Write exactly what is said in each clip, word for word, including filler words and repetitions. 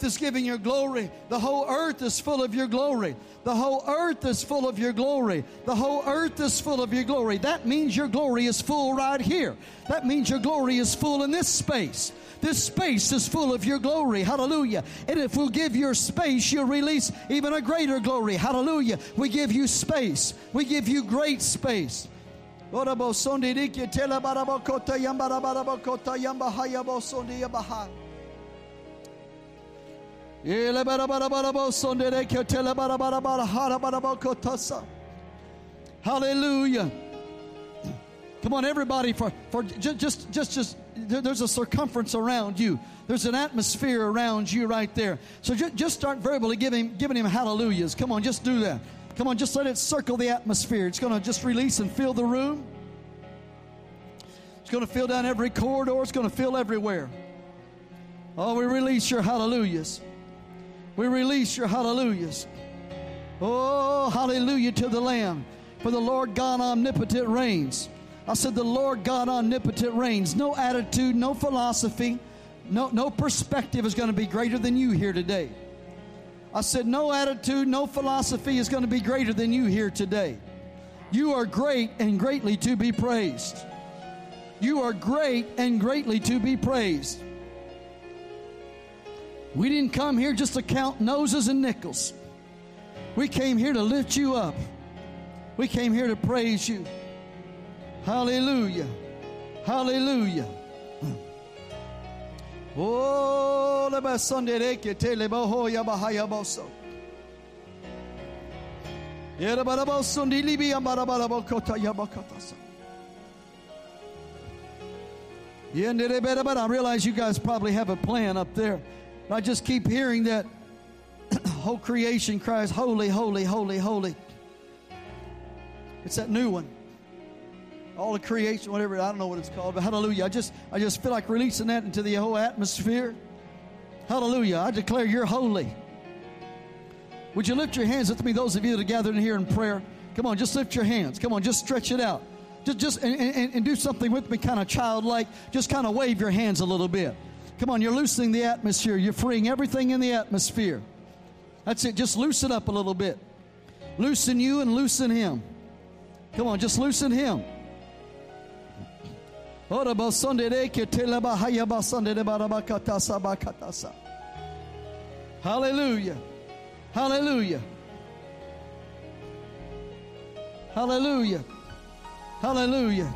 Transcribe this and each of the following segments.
earth is giving your glory. The whole earth is full of your glory. The whole earth is full of your glory. The whole earth is full of your glory. That means your glory is full right here. That means your glory is full in this space. This space is full of your glory. Hallelujah. And if we'll give your space, you'll release even a greater glory. Hallelujah. We give you space. We give you great space. Hallelujah. Come on, everybody, for, for just, just, just, just, there's a circumference around you. There's an atmosphere around you right there. So just, just start verbally giving, giving him hallelujahs. Come on, just do that. Come on, just let it circle the atmosphere. It's going to just release and fill the room. It's going to fill down every corridor. It's going to fill everywhere. Oh, we release your hallelujahs. We release your hallelujahs. Oh, hallelujah to the Lamb. For the Lord God omnipotent reigns. I said the Lord God omnipotent reigns. No attitude, no philosophy, no, no perspective is going to be greater than you here today. I said no attitude, no philosophy is going to be greater than you here today. You are great and greatly to be praised. You are great and greatly to be praised. We didn't come here just to count noses and nickels. We came here to lift you up. We came here to praise you. Hallelujah. Hallelujah. Oh, leba Sunday ke tele boho ya bahaya boso. Yera barabo sundi libi ambara barabo kota ya bakatasa. Yendere bera bera. I realize you guys probably have a plan up there. But I just keep hearing that whole creation cries, holy, holy, holy, holy. It's that new one. All the creation, whatever, I don't know what it's called, but hallelujah. I just I just feel like releasing that into the whole atmosphere. Hallelujah. I declare you're holy. Would you lift your hands with me, those of you that are gathered in here in prayer? Come on, just lift your hands. Come on, just stretch it out. Just, just and, and, and do something with me, kind of childlike. Just kind of wave your hands a little bit. Come on, you're loosening the atmosphere. You're freeing everything in the atmosphere. That's it. Just loosen up a little bit. Loosen you and loosen him. Come on, just loosen him. Hallelujah. Hallelujah. Hallelujah. Hallelujah.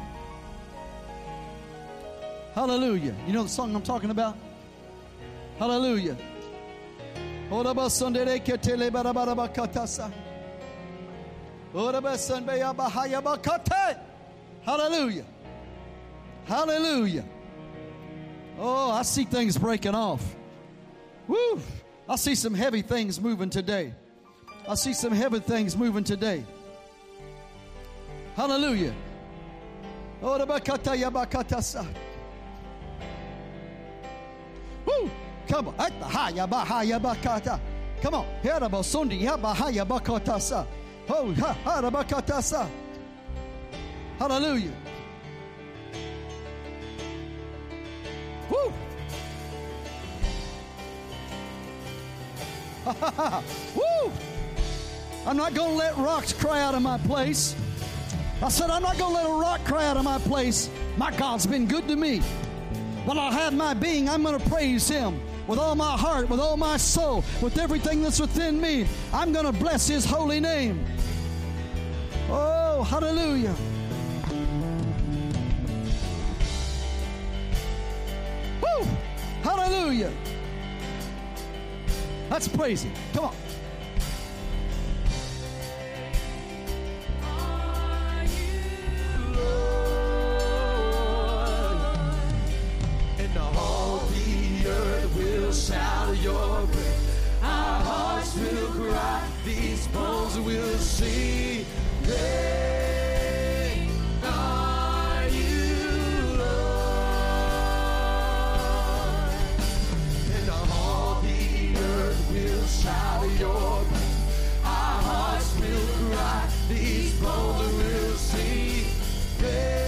Hallelujah. You know the song I'm talking about? Hallelujah. Hallelujah. Hallelujah. Oh, I see things breaking off. Woo. I see some heavy things moving today. I see some heavy things moving today. Hallelujah. Woo. Come on. Come on. Hallelujah. Woo. Woo. I'm not going to let rocks cry out of my place. I said, I'm not going to let a rock cry out of my place. My God's been good to me. While I have my being, I'm going to praise him with all my heart, with all my soul, with everything that's within me. I'm going to bless his holy name. Oh, hallelujah. Woo! Hallelujah. Let's praise him. Come on. Shout your praise. Our hearts will cry. These bones will sing. Great are you, Lord. And all the earth will shout your praise. Our hearts will cry. These bones will sing. Great.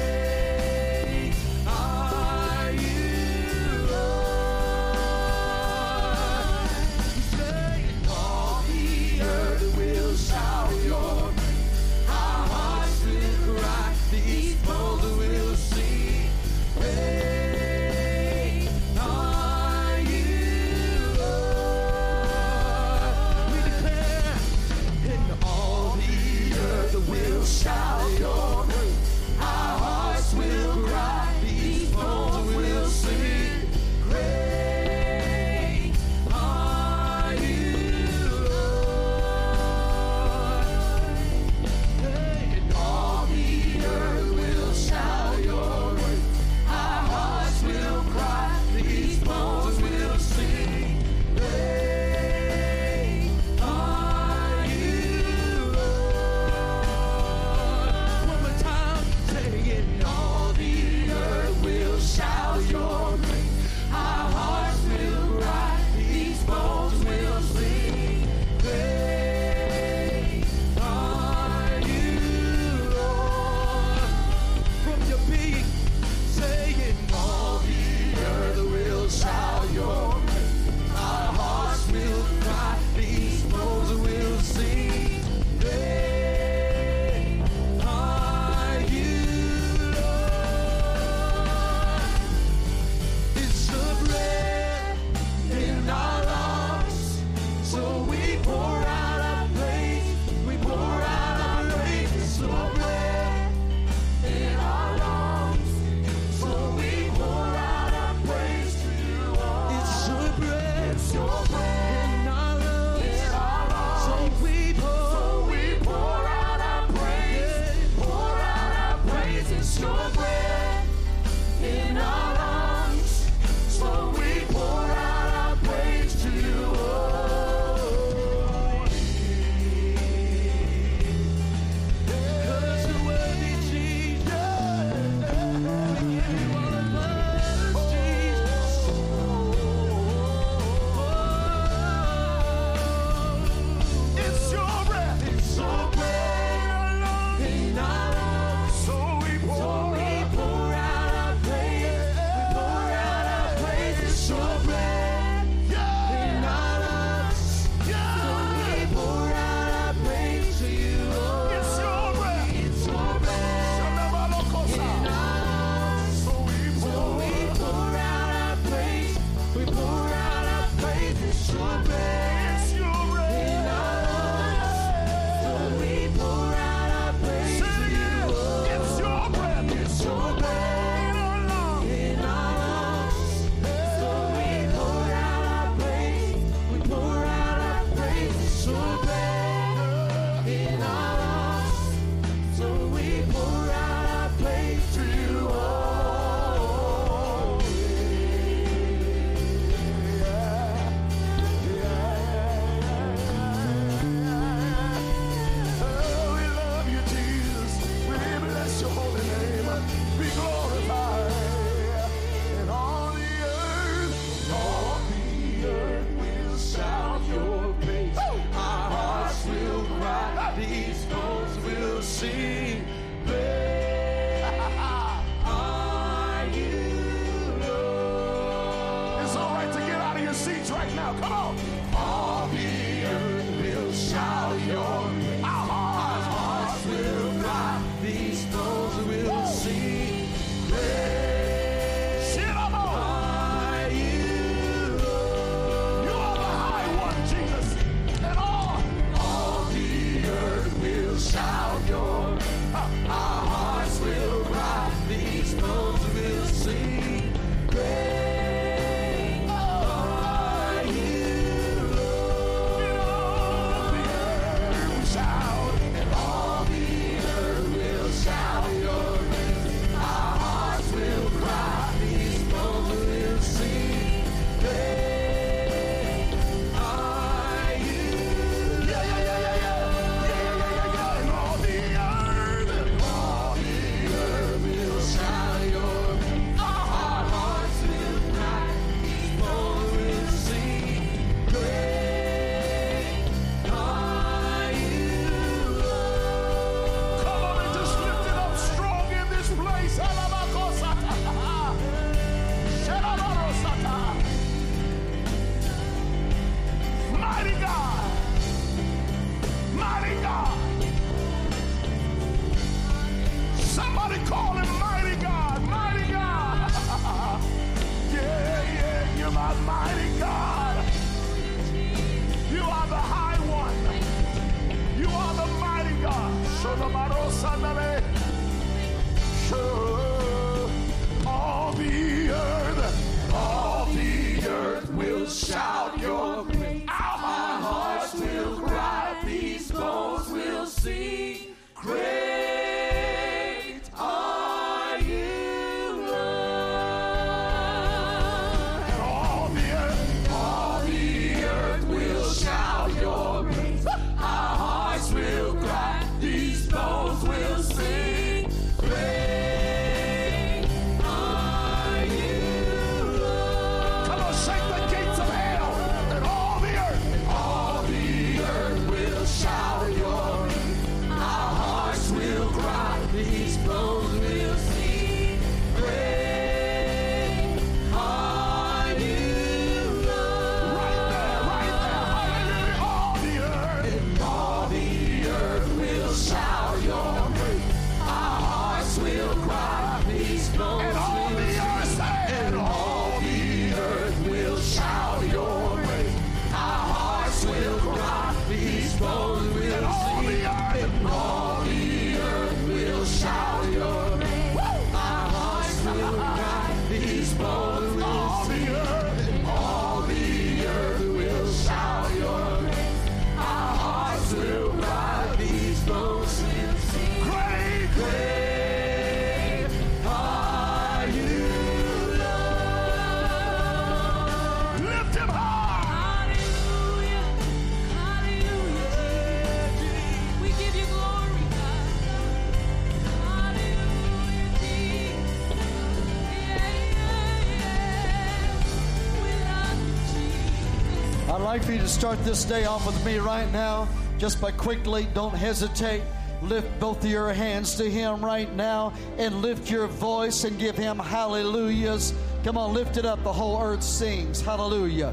I'd like for you to start this day off with me right now, just by quickly, don't hesitate. Lift both of your hands to Him right now and lift your voice and give Him hallelujahs. Come on, lift it up. The whole earth sings hallelujah.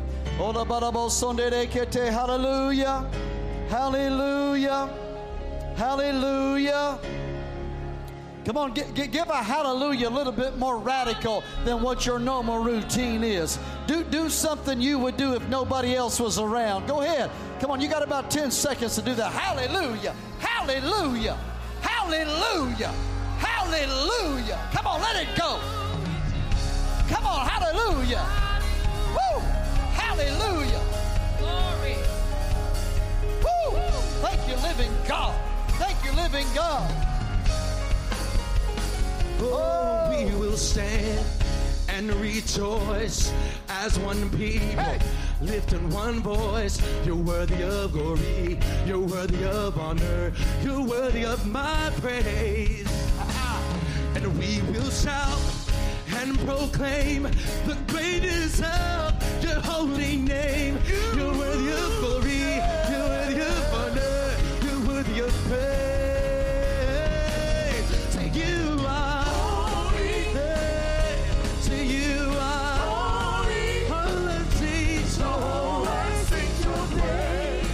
Hallelujah. Hallelujah. Hallelujah. Come on, g- g- give a hallelujah a little bit more radical than what your normal routine is. Do, do something you would do if nobody else was around. Go ahead. Come on, you got about ten seconds to do that. Hallelujah, hallelujah, hallelujah, hallelujah. Come on, let it go. Come on, hallelujah. Woo, hallelujah. Glory. Woo, thank you, living God. Thank you, living God. Oh, we will stand and rejoice as one people, Hey. lifting one voice. You're worthy of glory, you're worthy of honor, you're worthy of my praise. And we will shout and proclaim the greatness of your holy name. You're worthy of glory, you're worthy of honor, you're worthy of praise. Say you are holy, say you are holy, holy, so holy, sing your praise.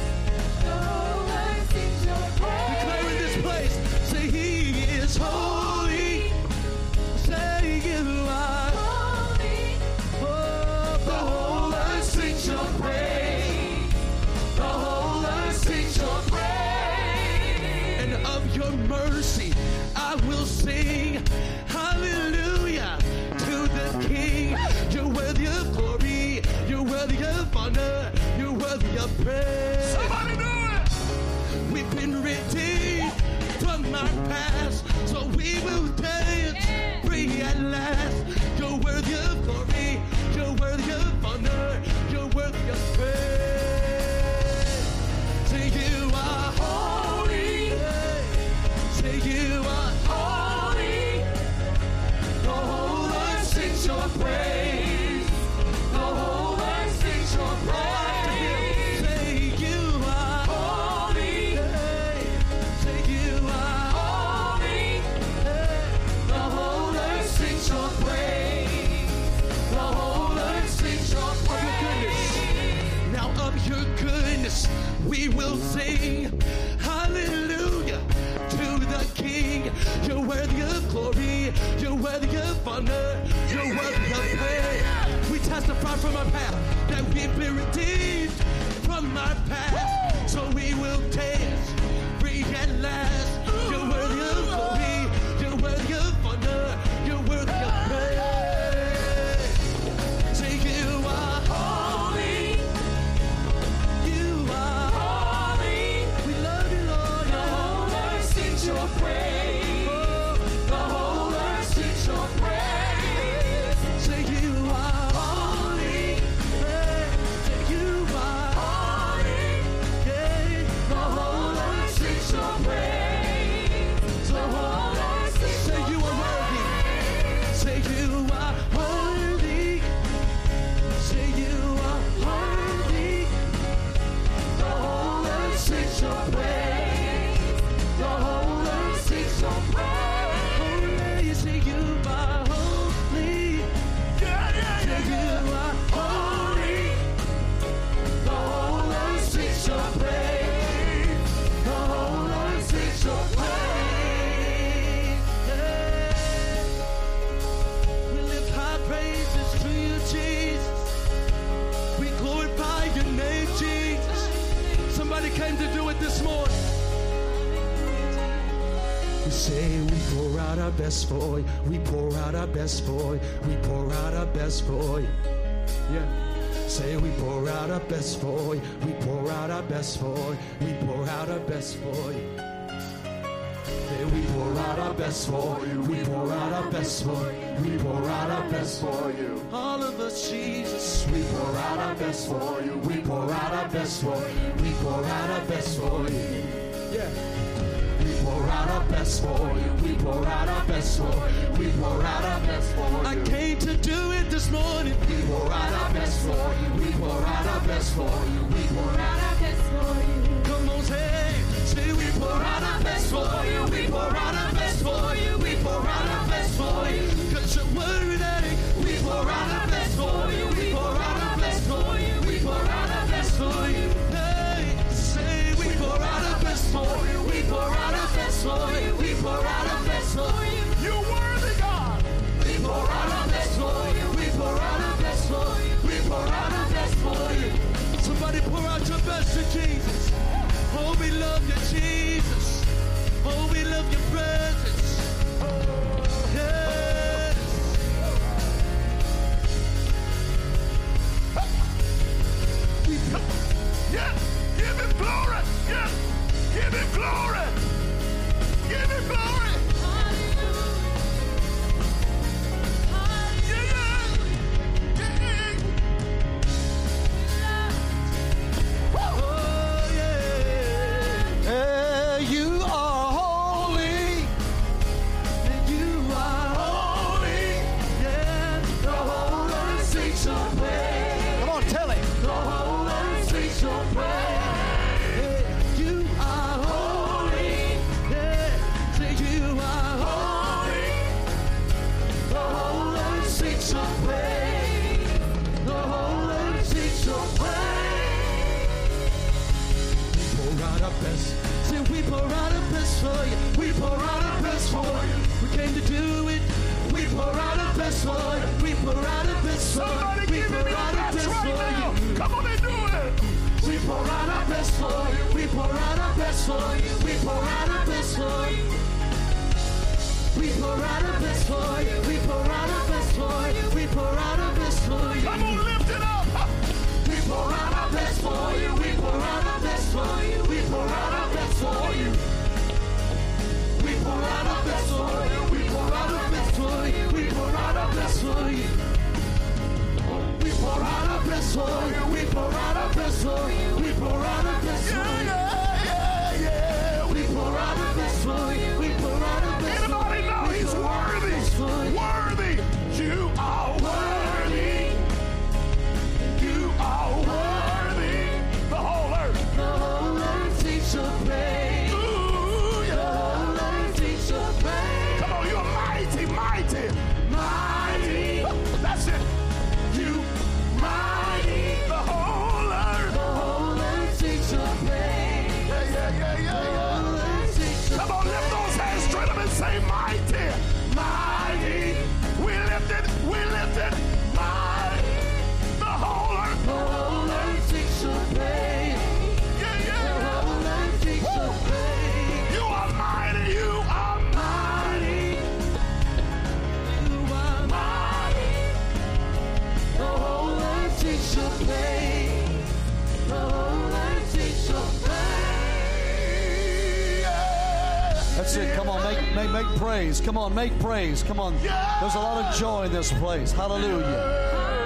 Declare in this place, say he is holy, say you are holy, oh, the whole earth sings your praise, the whole earth sings your praise, and of your mercy I will sing hallelujah to the King. You're worthy of glory, you're worthy of honor, you're worthy of praise. Somebody do it! We've been redeemed from our past, so we will dance free at last. You're worthy of glory, you're worthy of honor, you're worthy of praise. Say you are holy, say you are holy, the whole earth sings your praise, the whole earth sings your praise. Say you are holy, say you are holy, the whole earth sings your praise, the whole earth sings your praise. Now of your goodness we will sing hallelujah to the King. You're worthy of glory, you're worthy of honor, you're worthy of praise. We testify from our past that we've been redeemed from our past, so we will dance free at last. You're worthy of glory, you're worthy of honor, you're worthy of praise. Say you are holy, you are holy. We love you, Lord. The whole earth sings your praise. The whole earth sings your praise. Say you are holy. Say you are holy. Yeah. The whole earth sings your praise. The whole earth sings. Say you are worthy. Say you are worthy. Say you are worthy. The whole earth sings your praise. The whole earth sings your praise. Holy, say you are holy. Yeah, yeah, yeah. Say you are holy. The whole earth sings your praise. The whole earth sings your praise. Yeah. We lift high praises to you, Jesus. We glorify your name, Jesus. Somebody came to do it this morning. We say we pour out our best for you. We pour out our best for you. We pour out our best for you. Yeah. Say we pour out our best for you. We pour out our best for you. We pour out our best for you. Say we pour out our best for you. We pour out our best for you. We pour out our best for you. All of us, Jesus. We pour out our best for you. We pour out our best for you. We pour out our best for you. Yeah. We pour out our best for you. We pour out our best for you. We pour out our best for you. I came to do it this morning. We pour out our best for you. We pour out our best for you. We pour out our best for you. Come on, say, say we pour out our best for you. We pour out our best for you. We pour out our best for you. Cause you're worthy. We pour out our best for you. We pour out our best for you. We pour out our best for you. Hey, say we pour out our best for you. We pour out our best for you. We pour out our best for put your best to Jesus. Oh, we love you, Jesus. Oh, we love your presence. Yes. Yeah, give him glory. Yeah, give him glory. Give him glory. Yeah, yeah. Yeah, yeah. Oh, yeah. Hey, you are holy. And you are holy. Yeah, the whole earth sings your praise. Come on, tell him. The whole earth sings your praise. You are holy. Yeah, say you are holy. The whole earth sings your praise. The whole earth sings your praise. Pour out our best. Say we pour out our best for you. We pour out our best for you. We came to do it. We pour out our best for you. We pour out our best for you. Somebody We give pour him your out our best best right for now. you. Come on and do it. We pour out our best for you. We pour out our best for you. We pour out our best for you. We pour out our best for you. We pour out our best for you. We pour out our best for you. Come on, lift it up. We pour out our best for you. We pour out our best for you. We pour out our best for you. We pour out our best for you. We pour out our best for you. We pour out our best for you. We pour out our best for you. We pour out our best for you. We pour out our best for Yeah, you. yeah, yeah, yeah. We pour out our best for you. We pour out our best for you. Anybody know We he's pour out our worthy? best for you. Worthy. You are worthy. You are worthy. The whole earth. The whole earth sings your praise. Ooh, The yeah. whole earth sings your praise. Come on, you're mighty, mighty, mighty. That's it. You mighty. The whole earth. The whole earth sings your praise. Yeah, yeah, yeah, The yeah, yeah. whole earth sings your Come on, lift those hands straight up and say mighty, mighty. We lift it, we lift it, mighty. The whole earth. The whole earth sings your praise. Yeah, The yeah. whole earth sings your praise. You are mighty, you are mighty. You are Mighty. the whole earth sings your praise. The whole earth sings your praise. That's it. Come on, make, make, make praise. Come on, make praise. Come on. There's a lot of joy in this place. Hallelujah.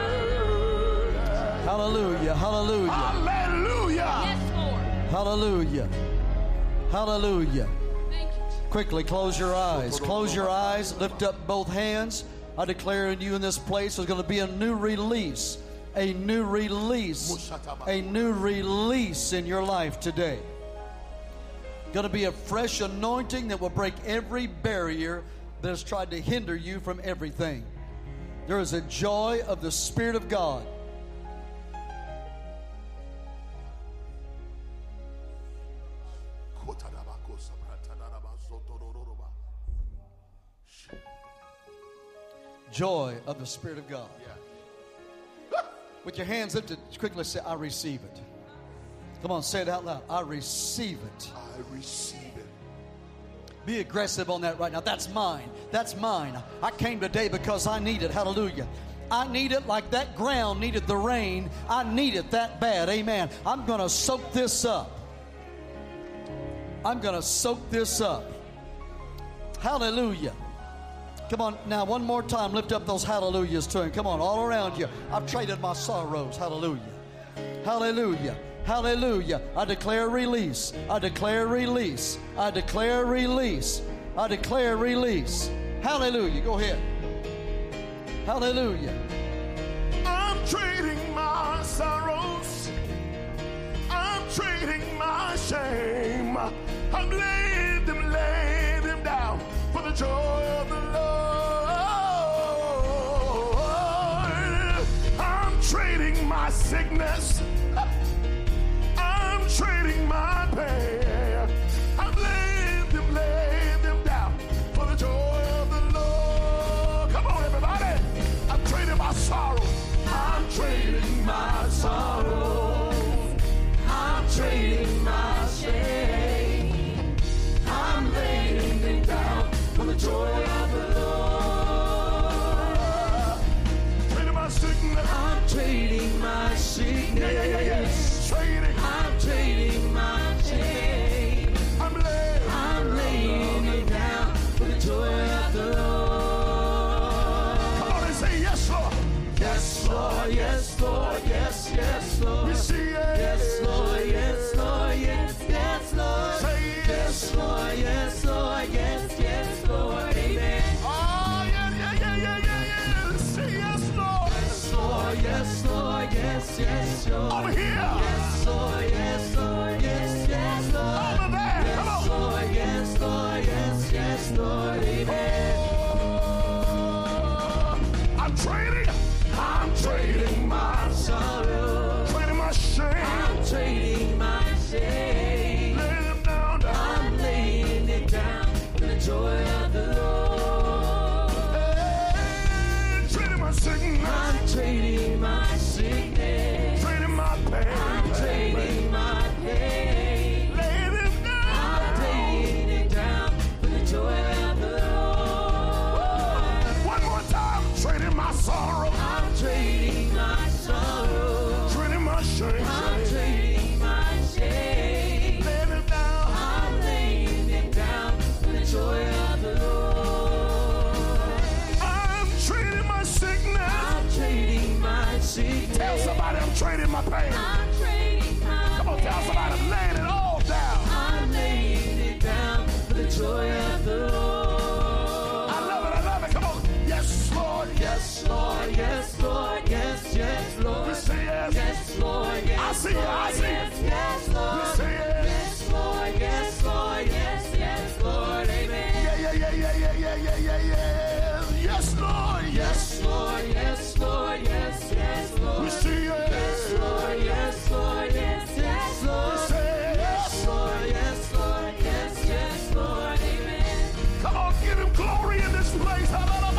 Hallelujah. Hallelujah. Hallelujah. Hallelujah. Hallelujah. Thank you. Quickly, close your eyes. Close your eyes. Lift up both hands. I declare in you in this place there's going to be a new release. A new release. A new release in your life today. Going to be a fresh anointing that will break every barrier that has tried to hinder you from everything. There is a joy of the Spirit of God. Joy of the Spirit of God. With your hands lifted, quickly say, I receive it. Come on, say it out loud. I receive it. I receive it. Be aggressive on that right now. That's mine. That's mine. I came today because I need it. Hallelujah. I need it like that ground needed the rain. I need it that bad. Amen. I'm going to soak this up. I'm going to soak this up. Hallelujah. Come on, now one more time, lift up those hallelujahs to him. Come on, all around you. I've traded my sorrows. Hallelujah. Hallelujah. Hallelujah. I declare release. I declare release. I declare release. I declare release. Hallelujah. Go ahead. Hallelujah. I'm trading my sorrows. I'm trading my shame. I'm laying them, laying them down for the joy of the Lord. I'm trading my sickness. I'm trading my pain. I'm laying them, laying them down for the joy of the Lord. Come on, everybody. I'm trading my sorrow. I'm trading my sorrow. yes, Lord. Over here. Yes, Lord, yes, Lord, yes, yes, Lord. Over there. Come Yes, on. Lord, yes, Lord, yes, yes, Lord. Amen. Oh, I'm trading. I'm trading my Sorrow. trading my shame. I'm trading my shame. Lay them down, down. I'm laying it down for the joy of the Lord. Hey, trading my sickness. I'm trading my sickness. Trading my pain. I'm trading my pain. Lay them down. I'm laying it down for the joy of the Lord. One more time. Trading my sorrow. I'm trading my sorrow. Trading my shame. I'm trading my shame. Lay them down. I'm laying it down for the joy of the Lord. I'm trading my sickness. I'm trading my sickness. Tell somebody I'm trading my pain. I'm trading my Come on, tell somebody I'm laying it all down. I'm laying it down for the joy of the Lord. I love it, I love it. Come on. Yes, Lord. Yes, Lord, yes, Lord, yes, yes, We Lord. say yes. Yes, Lord, yes, I see it, I see it. yes, yes, We Lord. say yes. Yes, Lord, yes, Lord, yes, yes, Lord, amen. Yeah, yeah, yeah, yeah, yeah, yeah, yeah, yeah, yeah. Yes, Lord. Yes. Yes, Lord, yes, Lord, yes, yes, We Lord. see yes. Yes, Lord, yes, Lord, yes, yes, We Lord. say yes. Yes, Lord, yes, Lord, yes, yes, Lord, amen. Come on, give him glory in this place.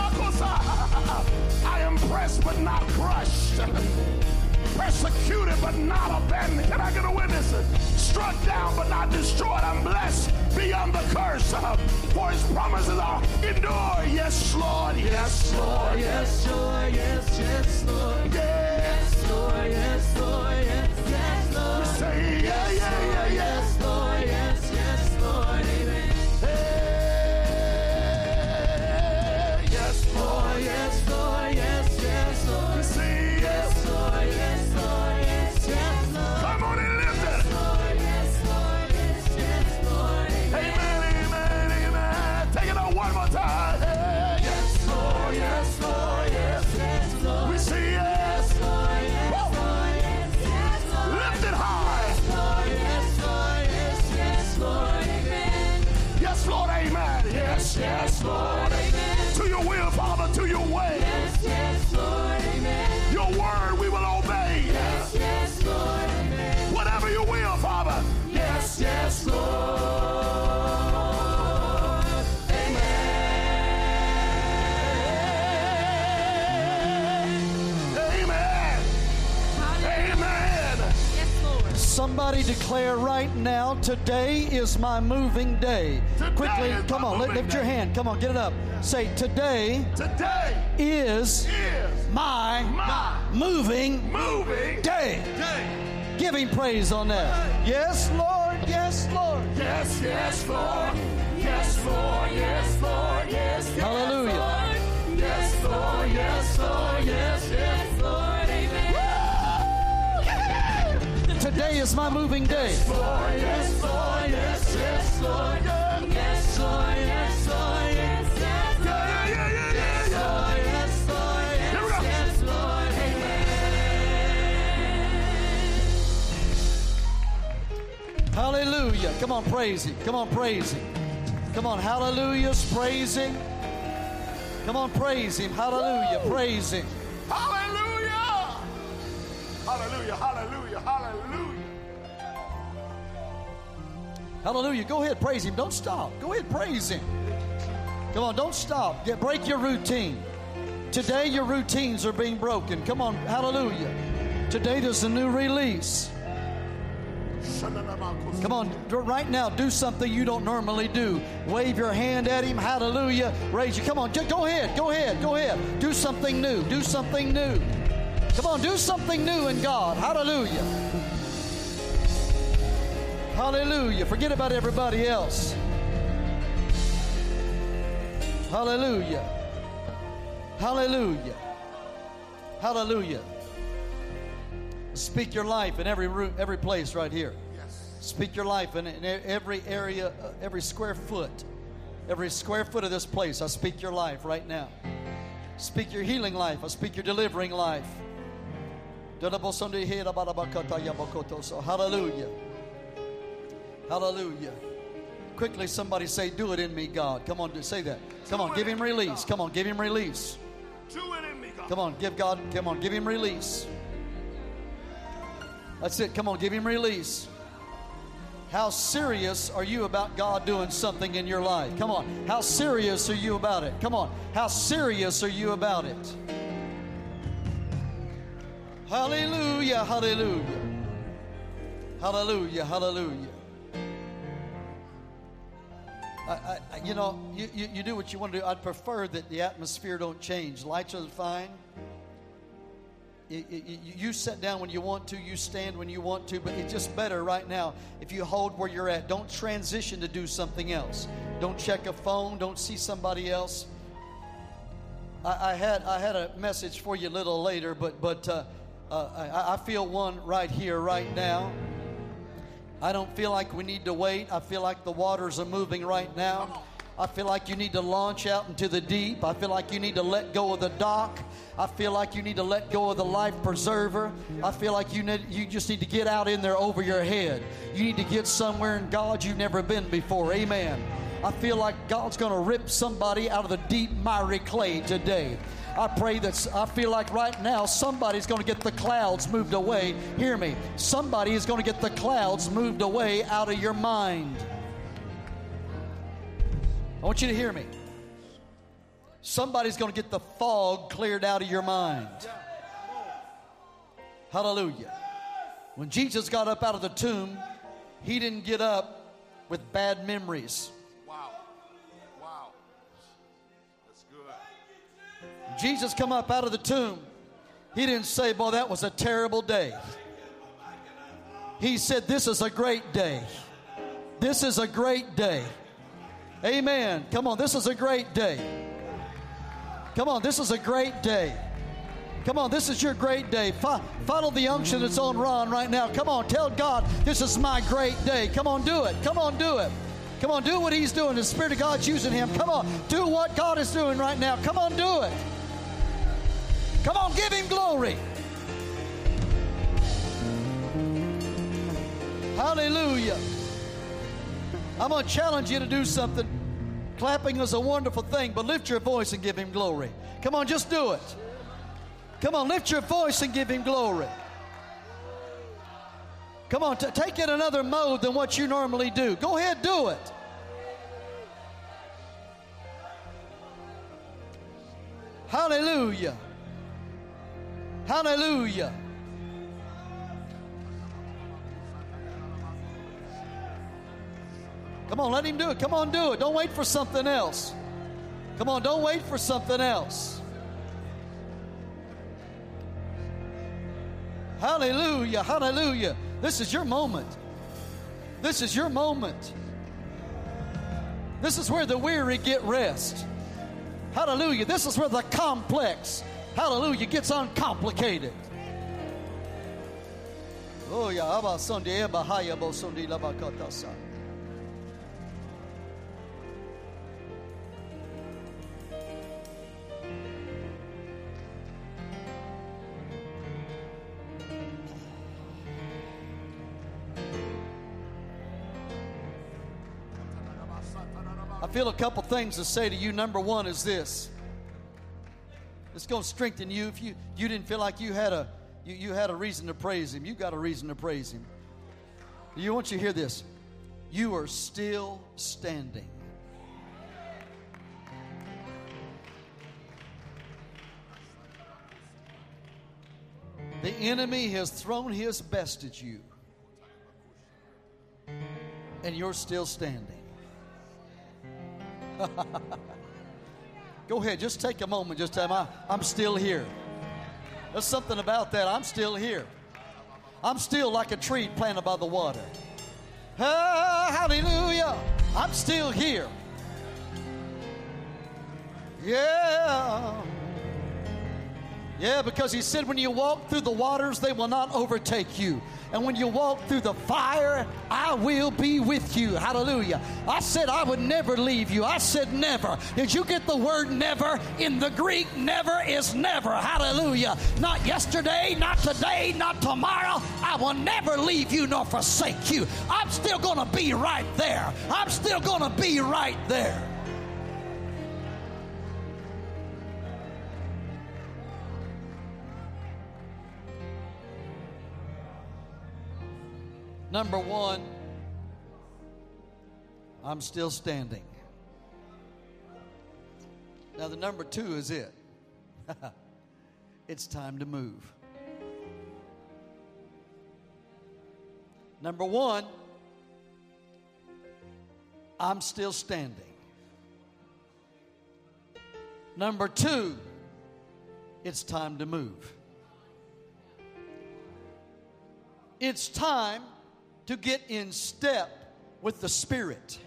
I am pressed but not crushed. Persecuted but not abandoned. Can I get a witness? Struck down but not destroyed. I'm blessed beyond the curse. For his promises are endure. Yes, Lord. Yes, Lord. Yes, Lord, yes, yes, Lord. Yes. Yes, Lord, yes, Lord, yes, yes, Lord. Say yeah, yeah, yeah, yeah. Yes, Lord, yes, yes, Lord, amen. Hey, yes, Lord, Lord. yes, Lord, yes, yes, Lord. Say yes. Yes, Lord, yes, Lord, yes, yes, Lord. Come on and lift it. Lord, yes, Lord, yes, yes, Lord, amen. Amen, amen, amen. Take it out one more time. Hey, yes, Lord. Yes, Lord. Yes. Yes, Lord. We say yes. Yes, Lord, yes, Woo. Lord, yes, yes, Lord. Lift it high. Lord, yes, Lord, yes, yes, Lord, amen. Yes, Lord, amen. Yes, yes, Lord. Amen. To your will, Father, to your way. Yes, yes, Lord, amen. Your word we will obey. Yes, yes, Lord, amen. Whatever you will, Father. Yes, yes, Lord. Amen. Amen. Yes, Lord. Somebody declare right now, today is my moving day. Today Quickly, is come my on, lift, moving lift your day. hand. Come on, get it up. Say, today Today is is my my moving moving day. day. Give him praise on that. Yes, Lord. Yes, Lord. Yes, yes, Lord. Yes, Lord. Yes, Lord. Yes, yes, Hallelujah. Lord. Yes, Lord. Yes, Lord. Yes, yes, Lord, amen. Today is my moving day. Lord. Yes, Lord. Yes, yes, Lord. Yeah, Yes, Lord, yes, Lord, yes, yes, Lord. yeah, yeah, yeah, yeah, yeah. Lord, yes, Lord, Here we yes, go. yes, Lord, amen. Hallelujah. Come on, praise him. Come on, praise him. Come on, hallelujahs, praise him. Come on, praise him. Hallelujah, praise him. Hallelujah. Hallelujah. Hallelujah. Hallelujah. Hallelujah. Go ahead, praise him. Don't stop. Go ahead, praise him. Come on, don't stop. Get, break your routine. Today, your routines are being broken. Come on, hallelujah. Today, there's a new release. Come on, right now, do something you don't normally do. Wave your hand at him. Hallelujah. Raise you. Come on, go ahead. Go ahead. Go ahead. Do something new. Do something new. Come on, do something new in God. Hallelujah. Hallelujah. Forget about everybody else. Hallelujah. Hallelujah. Hallelujah. Speak your life in every room, every place right here. Speak your life in, in every area, uh, every square foot. Every square foot of this place, I speak your life right now. Speak your healing life. I speak your delivering life. So hallelujah. Hallelujah. Quickly, somebody say, do it in me, God. Come on, say that. Come on, give him release. Come on, give him release. Do it in me, God. Come on, give God, come on, give him release. That's it. Come on, give him release. How serious are you about God doing something in your life? Come on. How serious are you about it? Come on. How serious are you about it? Hallelujah, hallelujah. Hallelujah, hallelujah. I, I, you know, you, you, you do what you want to do. I'd prefer that the atmosphere don't change. Lights are fine. You, you, you sit down when you want to. You stand when you want to. But it's just better right now if you hold where you're at. Don't transition to do something else. Don't check a phone. Don't see somebody else. I, I had I had a message for you a little later, but but uh, uh, I, I feel one right here, right now. I don't feel like we need to wait. I feel like the waters are moving right now. I feel like you need to launch out into the deep. I feel like you need to let go of the dock. I feel like you need to let go of the life preserver. I feel like you need, you just need to get out in there over your head. You need to get somewhere in God you've never been before. Amen. I feel like God's going to rip somebody out of the deep miry clay today. I pray that, I feel like right now somebody's going to get the clouds moved away. Hear me. Somebody is going to get the clouds moved away out of your mind. I want you to hear me. Somebody's going to get the fog cleared out of your mind. Hallelujah. When Jesus got up out of the tomb, he didn't get up with bad memories. Wow. Wow. That's good. When Jesus come up out of the tomb, he didn't say, boy, that was a terrible day. He said, this is a great day. This is a great day. Amen. Come on, this is a great day. Come on, this is a great day. Come on, this is your great day. Fo- follow the unction that's on Ron right now. Come on, tell God, this is my great day. Come on, do it. Come on, do it. Come on, do what he's doing. The Spirit of God's using him. Come on, do what God is doing right now. Come on, do it. Come on, give him glory. Hallelujah. I'm going to challenge you to do something. Clapping is a wonderful thing, but lift your voice and give him glory. Come on, just do it. Come on, lift your voice and give him glory. Come on, t- take it another mode than what you normally do. Go ahead, do it. Hallelujah. Hallelujah. Come on, let him do it. Come on, do it. Don't wait for something else. Come on, don't wait for something else. Hallelujah, hallelujah. This is your moment. This is your moment. This is where the weary get rest. Hallelujah. This is where the complex, hallelujah, gets uncomplicated. Oh, yeah. Abba Sunday, Abba Haya, Bo Sunday, Lava Katasa. I feel a couple things to say to you. Number one is this. It's going to strengthen you. If you, you didn't feel like you had a you, you had a reason to praise him, you got a reason to praise him. You want you to hear this. You are still standing. The enemy has thrown his best at you, and you're still standing. Go ahead, just take a moment. Just tell him, I'm still here. There's something about that. I'm still here. I'm still like a tree planted by the water. Ah, hallelujah. I'm still here. Yeah. Yeah, because he said when you walk through the waters, they will not overtake you. And when you walk through the fire, I will be with you. Hallelujah. I said I would never leave you. I said never. Did you get the word never? In the Greek, never is never. Hallelujah. Not yesterday, not today, not tomorrow. I will never leave you nor forsake you. I'm still going to be right there. I'm still going to be right there. Number one, I'm still standing. Now, the number two is it. It's time to move. Number one, I'm still standing. Number two, it's time to move. It's time to get in step with the Spirit.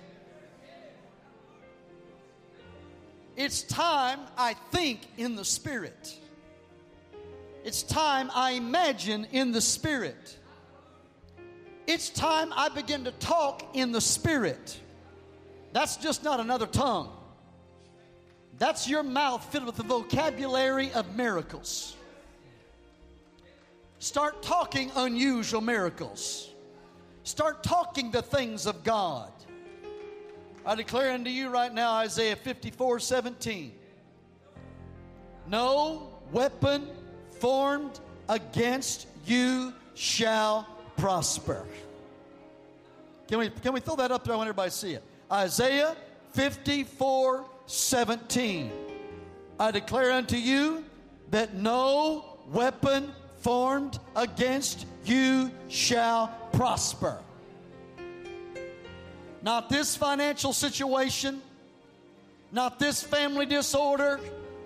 It's time I think in the Spirit. It's time I imagine in the Spirit. It's time I begin to talk in the Spirit. That's just not another tongue. That's your mouth filled with the vocabulary of miracles. Start talking unusual miracles. Start talking the things of God. I declare unto you right now, Isaiah fifty-four seventeen. No weapon formed against you shall prosper. Can we, can we throw that up there? I want everybody to see it. Isaiah fifty-four seventeen. I declare unto you that no weapon formed against you shall prosper. Not this financial situation, not this family disorder,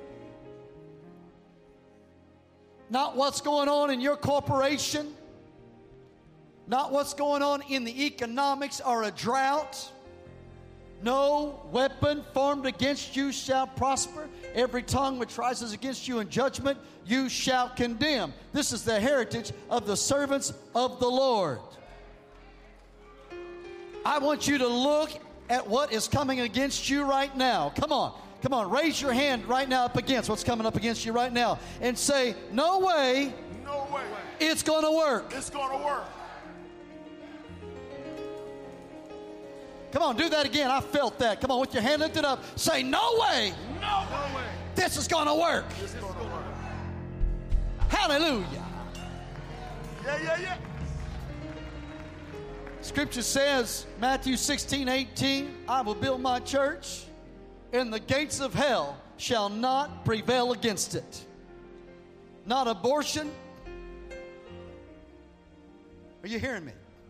not what's going on in your corporation, not what's going on in the economics or a drought. No weapon formed against you shall prosper. Every tongue which rises against you in judgment, you shall condemn. This is the heritage of the servants of the Lord. I want you to look at what is coming against you right now. Come on. Come on. Raise your hand right now up against what's coming up against you right now. And say, no way. No way. It's going to work. It's going to work. Come on, do that again. I felt that. Come on, with your hand lifted up. Say, no way. No way. This is going to work. This is going to work. Hallelujah. Yeah, yeah, yeah. Scripture says, Matthew sixteen eighteen, I will build my church, and the gates of hell shall not prevail against it. Not abortion. Are you hearing me?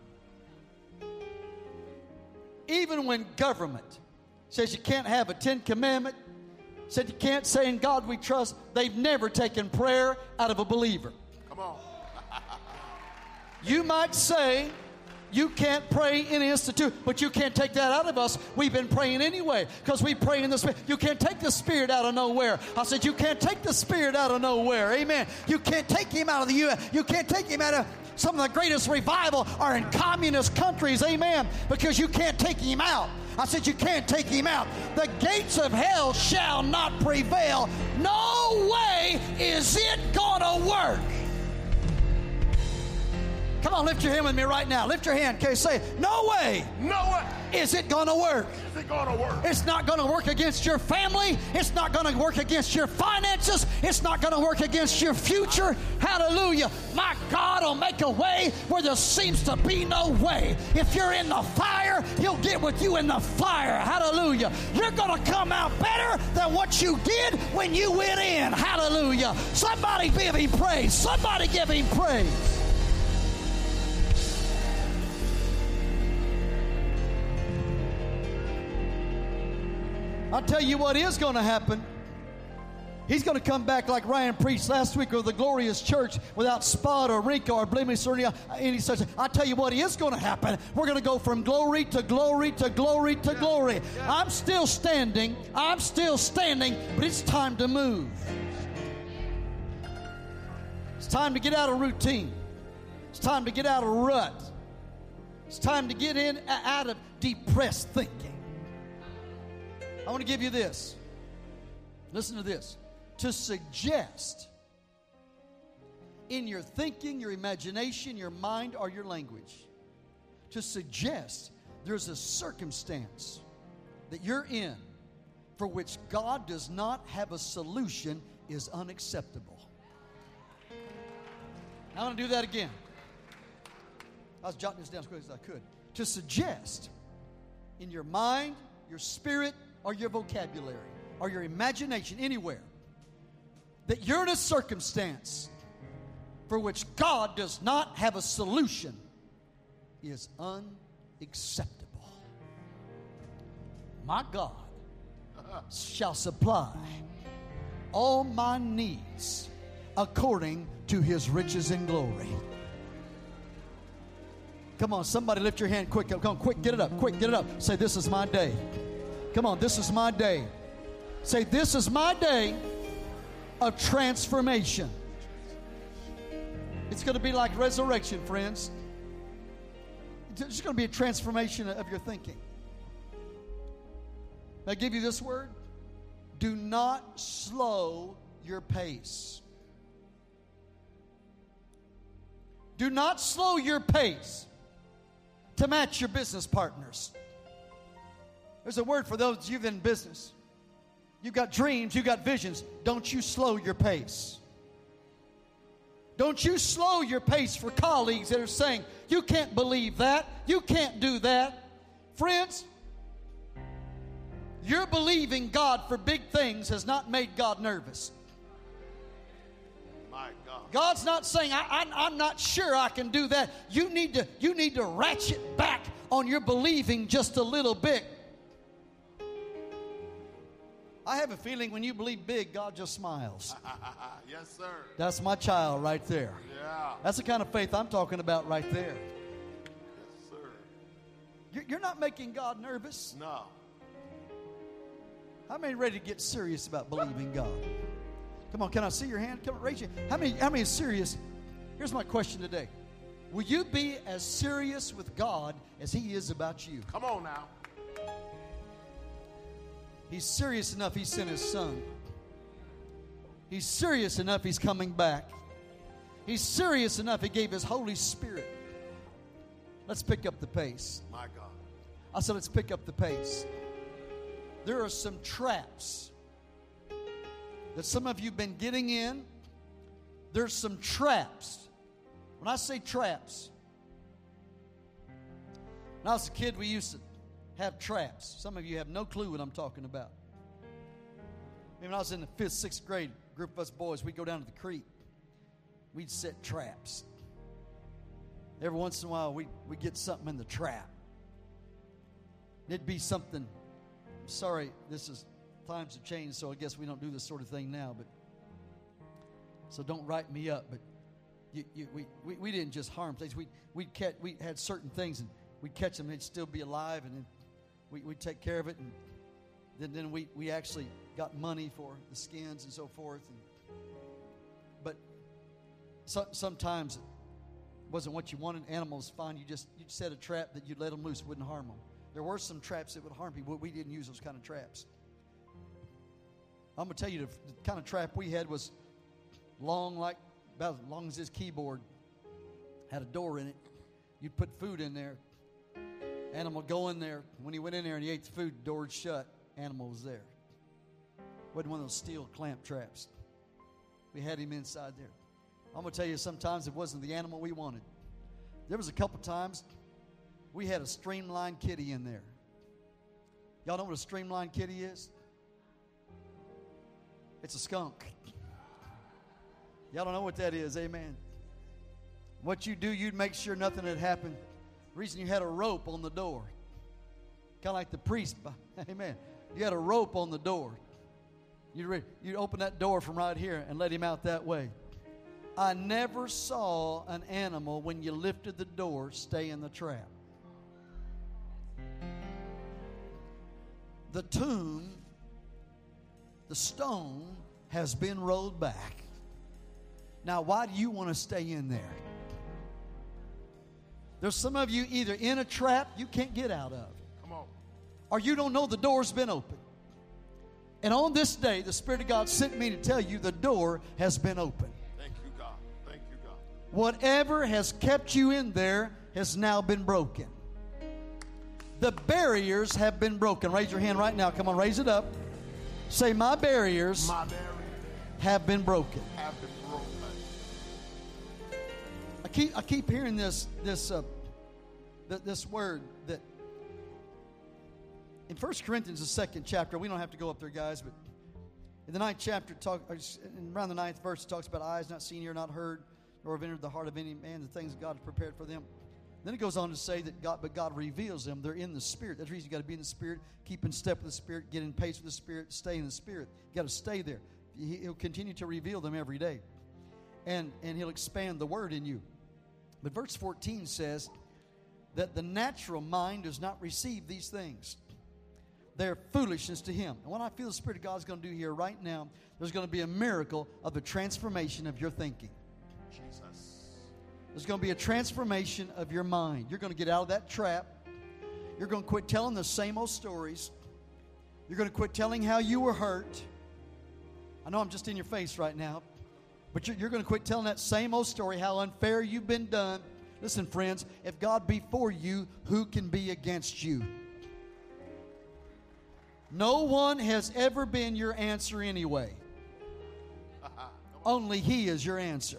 Even when government says you can't have a Ten Commandment, said you can't say in God we trust, they've never taken prayer out of a believer. Come on. You might say you can't pray in an institute, but you can't take that out of us. We've been praying anyway because we pray in the Spirit. You can't take the Spirit out of nowhere. I said you can't take the Spirit out of nowhere. Amen. You can't take Him out of the U S. You can't take Him out of... Some of the greatest revival are in communist countries, amen, because you can't take Him out. I said you can't take Him out. The gates of hell shall not prevail. No way is it gonna work. Come on, lift your hand with me right now. Lift your hand. Okay, say, no way. No way. Is it going to work? Is it going to work? It's not going to work against your family. It's not going to work against your finances. It's not going to work against your future. Hallelujah. My God will make a way where there seems to be no way. If you're in the fire, He'll get with you in the fire. Hallelujah. You're going to come out better than what you did when you went in. Hallelujah. Somebody give Him praise. Somebody give Him praise. I'll tell you what is going to happen. He's going to come back like Ryan preached last week of the glorious church without spot or wrinkle or blemish or any such. I'll tell you what is going to happen. We're going to go from glory to glory to glory to glory. I'm still standing. I'm still standing, but it's time to move. time to get out of routine. It's time to get out of rut. It's time to get in out of depressed thinking. I want to give you this. Listen to this. To suggest in your thinking, your imagination, your mind, or your language, to suggest there's a circumstance that you're in for which God does not have a solution is unacceptable. I want to do that again. I was jotting this down as quick as I could. To suggest in your mind, your spirit, or your vocabulary, or your imagination, anywhere, that you're in a circumstance for which God does not have a solution is unacceptable. My God shall supply all my needs according to his riches and glory. Come on, somebody lift your hand quick. Come on, quick, get it up. Quick, get it up. Say, this is my day. Come on, this is my day. Say, this is my day of transformation. It's going to be like resurrection, friends. It's going to be a transformation of your thinking. May I give you this word? Do not slow your pace. Do not slow your pace to match your business partners. There's a word for those of you in business. You've got dreams, you've got visions. Don't you slow your pace. Don't you slow your pace for colleagues that are saying, you can't believe that, you can't do that. Friends, your believing God for big things has not made God nervous. My God. God's not saying, I, I, I'm not sure I can do that. You need to, you need to ratchet back on your believing just a little bit. I have a feeling when you believe big, God just smiles. Yes, sir. That's my child right there. Yeah. That's the kind of faith I'm talking about right there. Yes, sir. You're, you're not making God nervous. No. How many ready to get serious about believing God? Come on, can I see your hand? Come on, raise your hand. How many, how many is serious? Here's my question today. Will you be as serious with God as he is about you? Come on now. He's serious enough he sent his son. He's serious enough he's coming back. He's serious enough he gave his Holy Spirit. Let's pick up the pace. My God. I said let's pick up the pace. There are some traps that some of you have been getting in. There's some traps. When I say traps, when I was a kid, we used to have traps. Some of you have no clue what I'm talking about. I mean, when I was in the fifth, sixth grade, a group of us boys, we'd go down to the creek. We'd set traps. Every once in a while, we'd, we'd get something in the trap. It'd be something. I'm sorry, this is times have changed, so I guess we don't do this sort of thing now. But so don't write me up. But you, you, we, we we didn't just harm things. We we catch we had certain things, and we'd catch them, and they'd still be alive, and then we we'd take care of it, and then then we we actually got money for the skins and so forth. And, but so, sometimes it wasn't what you wanted. Animals find you just you set a trap that you'd let them loose, wouldn't harm them. There were some traps that would harm people, but we didn't use those kind of traps. I'm going to tell you, the, the kind of trap we had was long, like about as long as this keyboard, had a door in it. You'd put food in there. Animal would go in there. When he went in there and he ate the food, the door would shut. Animal was there. Wasn't one of those steel clamp traps. We had him inside there. I'm going to tell you, sometimes it wasn't the animal we wanted. There was a couple times we had a streamlined kitty in there. Y'all know what a streamlined kitty is? It's a skunk. Y'all don't know what that is, amen. What you do, you'd make sure nothing had happened. The reason you had a rope on the door, kind of like the priest, amen. You had a rope on the door. You'd, re- you'd open that door from right here and let him out that way. I never saw an animal, when you lifted the door, stay in the trap. The tomb, the stone has been rolled back. Now, why do you want to stay in there? There's some of you either in a trap you can't get out of. Come on. Or you don't know the door's been open. And on this day, the Spirit of God sent me to tell you the door has been open. Thank you, God. Thank you, God. Whatever has kept you in there has now been broken. The barriers have been broken. Raise your hand right now. Come on, raise it up. Say, my barriers, My barriers have been broken. have been broken. I keep I keep hearing this this uh, th- this word that in First Corinthians, the second chapter. We don't have to go up there, guys, but in the ninth chapter, talk around the ninth verse, it talks about eyes not seen, ear not heard, nor have entered the heart of any man the things that God has prepared for them. Then it goes on to say that God, but God reveals them. They're in the Spirit. That's the reason you got to be in the Spirit, keep in step with the Spirit, get in pace with the Spirit, stay in the Spirit. You got to stay there. He, he'll continue to reveal them every day, and and He'll expand the Word in you. But verse fourteen says that the natural mind does not receive these things. They're foolishness to him. And what I feel the Spirit of God is going to do here right now, there's going to be a miracle of the transformation of your thinking. Jesus. There's going to be a transformation of your mind. You're going to get out of that trap. You're going to quit telling the same old stories. You're going to quit telling how you were hurt. I know I'm just in your face right now, but you're, you're going to quit telling that same old story, how unfair you've been done. Listen, friends, if God be for you, who can be against you? No one has ever been your answer anyway. Only He is your answer.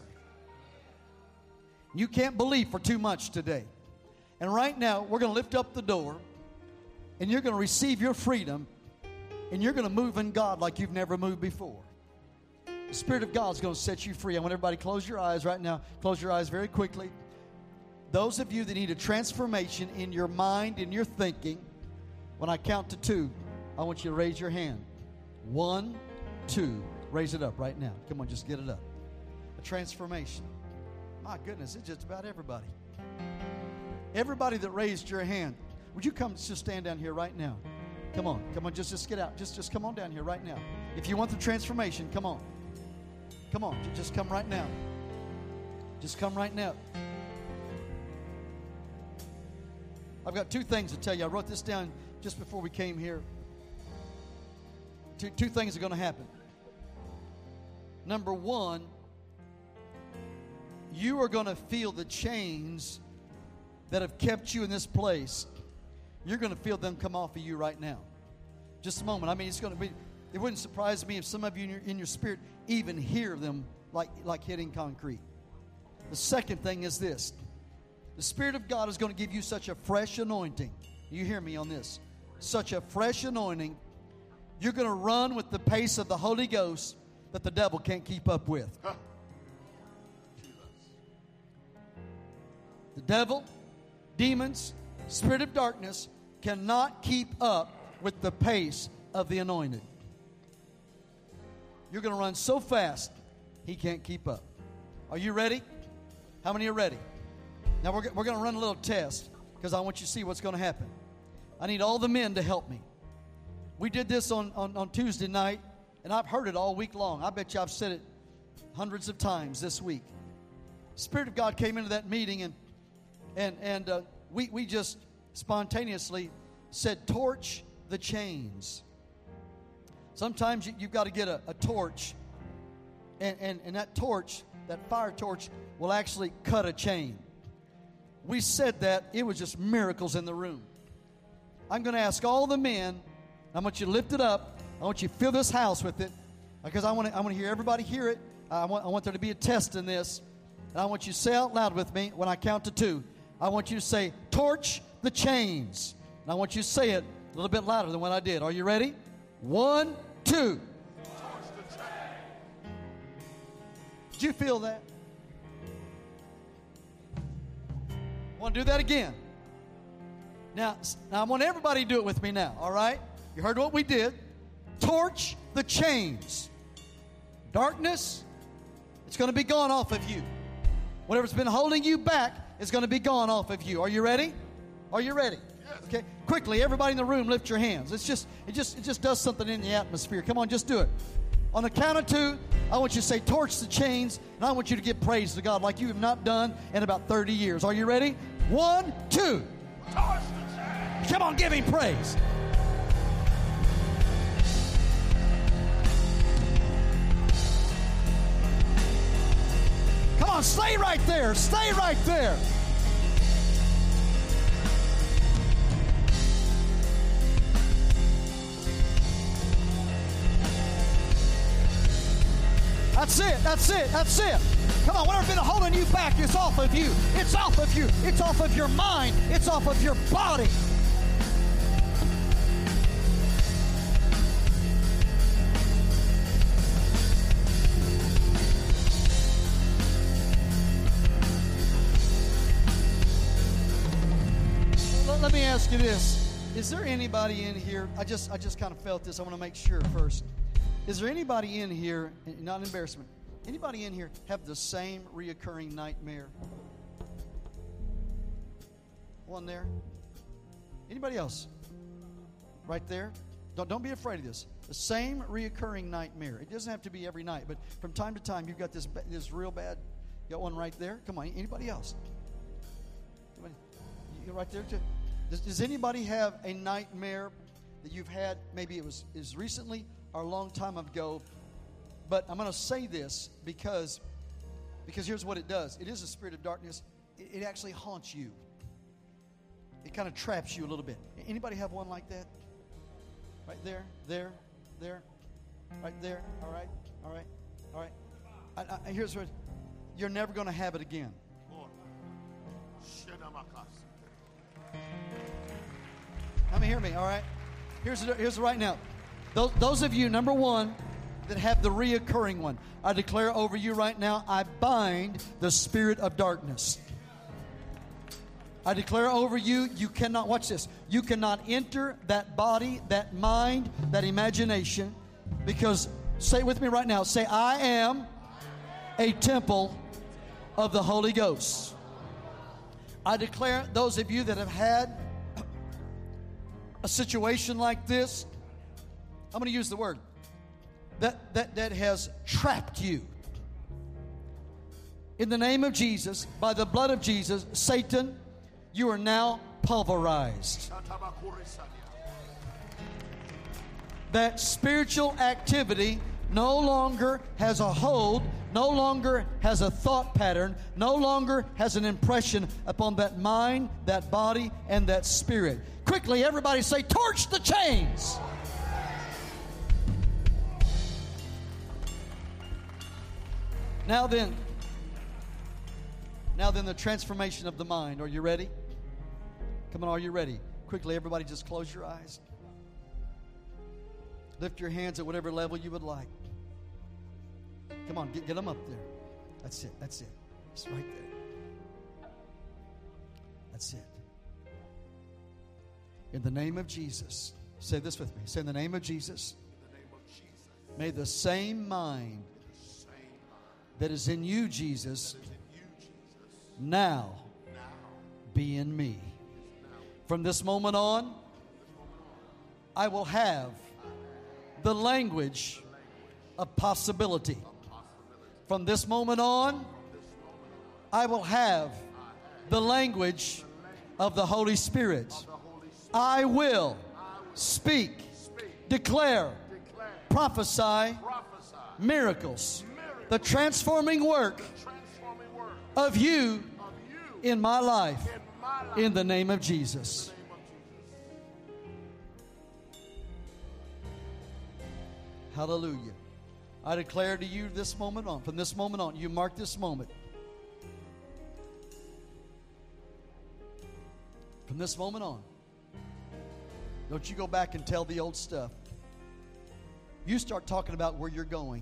You can't believe for too much today. And right now, we're going to lift up the door, and you're going to receive your freedom, and you're going to move in God like you've never moved before. The Spirit of God is going to set you free. I want everybody to close your eyes right now. Close your eyes very quickly. Those of you that need a transformation in your mind, in your thinking, when I count to two, I want you to raise your hand. One, two. Raise it up right now. Come on, just get it up. A transformation. My goodness, it's just about everybody. Everybody that raised your hand, would you come just stand down here right now? Come on, come on, just, just get out. Just, just come on down here right now. If you want the transformation, come on. Come on, just come right now. Just come right now. I've got two things to tell you. I wrote this down just before we came here. Two, two things are going to happen. Number one, you are going to feel the chains that have kept you in this place. You're going to feel them come off of you right now. Just a moment. I mean, it's going to be, it wouldn't surprise me if some of you in your, in your spirit even hear them like, like hitting concrete. The second thing is this. The Spirit of God is going to give you such a fresh anointing. You hear me on this. Such a fresh anointing. You're going to run with the pace of the Holy Ghost that the devil can't keep up with. Huh. The devil, demons, spirit of darkness cannot keep up with the pace of the anointed. You're going to run so fast, he can't keep up. Are you ready? How many are ready? Now we're, we're going to run a little test because I want you to see what's going to happen. I need all the men to help me. We did this on, on, on Tuesday night, and I've heard it all week long. I bet you I've said it hundreds of times this week. Spirit of God came into that meeting, and and and uh, we, we just spontaneously said, torch the chains. Sometimes you, you've got to get a, a torch, and, and, and that torch, that fire torch, will actually cut a chain. We said that. It was just miracles in the room. I'm going to ask all the men, I want you to lift it up. I want you to fill this house with it, because I want to I want to hear everybody hear it. I want, I want there to be a test in this. And I want you to say out loud with me when I count to two. I want you to say, torch the chains. And I want you to say it a little bit louder than what I did. Are you ready? One, two. Torch the chain. Did you feel that? Want to do that again? Now, now I want everybody to do it with me now, all right? You heard what we did. Torch the chains. Darkness, it's going to be gone off of you. Whatever's been holding you back is going to be gone off of you. Are you ready? Are you ready? Yes. Okay. Quickly, everybody in the room, lift your hands. It's just, it just, it just does something in the atmosphere. Come on, just do it. On the count of two, I want you to say, torch the chains, and I want you to give praise to God like you have not done in about thirty years. Are you ready? One, two. Torch the chains. Come on, give him praise. Come on, stay right there. Stay right there. That's it. That's it. That's it. Come on, whatever's been holding you back, it's off of you. It's off of you. It's off of your mind. It's off of your body. Let me ask you this. Is there anybody in here? I just I just kind of felt this. I want to make sure first. Is there anybody in here, not an embarrassment, anybody in here have the same reoccurring nightmare? One there? Anybody else? Right there? Don't, don't be afraid of this. The same reoccurring nightmare. It doesn't have to be every night, but from time to time you've got this this real bad. You got one right there? Come on, anybody else? Anybody? You right there too? Does, does anybody have a nightmare that you've had? Maybe it was as recently or a long time ago. But I'm going to say this because, because here's what it does. It is a spirit of darkness. It, it actually haunts you. It kind of traps you a little bit. Anybody have one like that? Right there, there, there, right there. All right, all right, all right. I, I, here's what. You're never going to have it again. Let me hear me, all right? Here's the, here's the right now. Those, those of you, number one, that have the reoccurring one, I declare over you right now, I bind the spirit of darkness. I declare over you, you cannot, watch this, you cannot enter that body, that mind, that imagination, because, say it with me right now, say, I am a temple of the Holy Ghost. I declare those of you that have had a situation like this, I'm going to use the word, that, that, that has trapped you. In the name of Jesus, by the blood of Jesus, Satan, you are now pulverized. That spiritual activity no longer has a hold, no longer has a thought pattern, no longer has an impression upon that mind, that body, and that spirit. Quickly, everybody say, torch the chains. Now then, now then, the transformation of the mind. Are you ready? Come on, are you ready? Quickly, everybody, just close your eyes. Lift your hands at whatever level you would like. Come on, get, get them up there. That's it, that's it. It's right there. That's it. In the name of Jesus, say this with me. Say, in the name of Jesus, In the name of Jesus, may the same mind the same mind that is in you, Jesus, that is in you, Jesus, now now be in me. now. From this moment on, I will have the language of possibility. From this moment on, I will have the language of the Holy Spirit. I will speak, declare, prophesy miracles, the transforming work of you in my life, in the name of Jesus. Hallelujah. I declare to you this moment on, from this moment on, you mark this moment. From this moment on, don't you go back and tell the old stuff. You start talking about where you're going.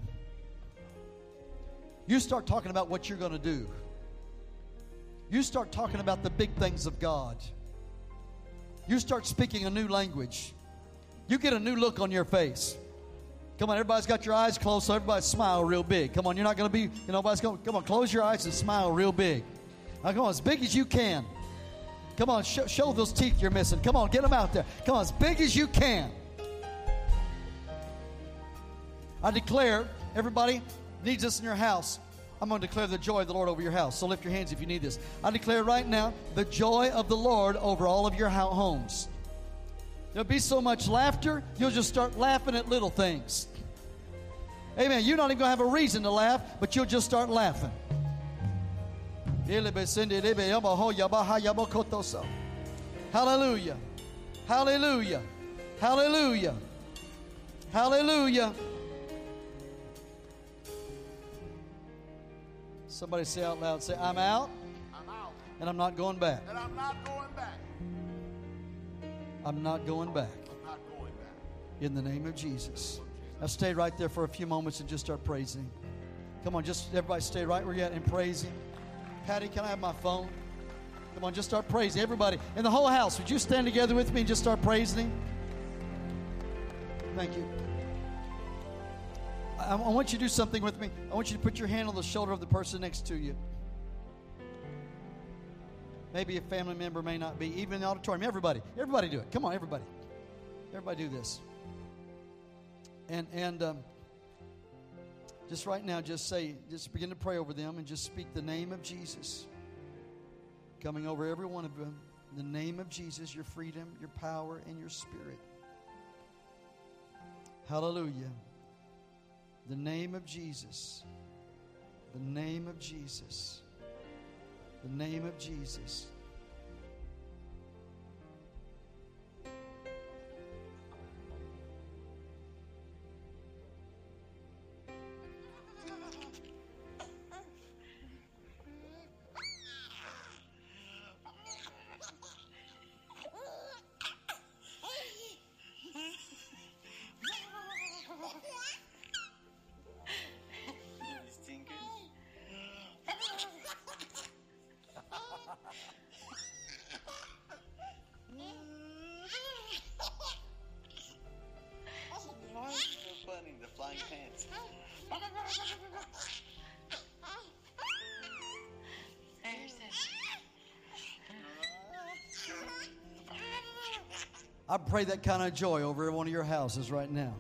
You start talking about what you're going to do. You start talking about the big things of God. You start speaking a new language. You get a new look on your face. Come on, everybody's got your eyes closed, so everybody smile real big. Come on, you're not going to be, you know, nobody's going to, come on, close your eyes and smile real big. Now, come on, as big as you can. Come on, sh- show those teeth you're missing. Come on, get them out there. Come on, as big as you can. I declare, everybody needs this in your house. I'm going to declare the joy of the Lord over your house. So lift your hands if you need this. I declare right now the joy of the Lord over all of your homes. There'll be so much laughter, you'll just start laughing at little things. Amen. You're not even going to have a reason to laugh, but you'll just start laughing. Hallelujah. Hallelujah. Hallelujah. Hallelujah. Somebody say out loud, say, I'm out, I'm out, and I'm not going back. and I'm not going back. I'm not going back. I'm not going back. In the name of Jesus. Now stay right there for a few moments and just start praising. Come on, just everybody stay right where you're at and praise Him. Patty, can I have my phone? Come on, just start praising. Everybody in the whole house, would you stand together with me and just start praising Him? Thank you. I, I want you to do something with me. I want you to put your hand on the shoulder of the person next to you. Maybe a family member, may not be. Even in the auditorium. Everybody. Everybody do it. Come on, everybody. Everybody do this. And and um, just right now, just say, just begin to pray over them and just speak the name of Jesus. Coming over every one of them. In the name of Jesus, your freedom, your power, and your spirit. Hallelujah. The name of Jesus. The name of Jesus. The name of Jesus. The flying pants. I pray that kind of joy over every one of your houses right now.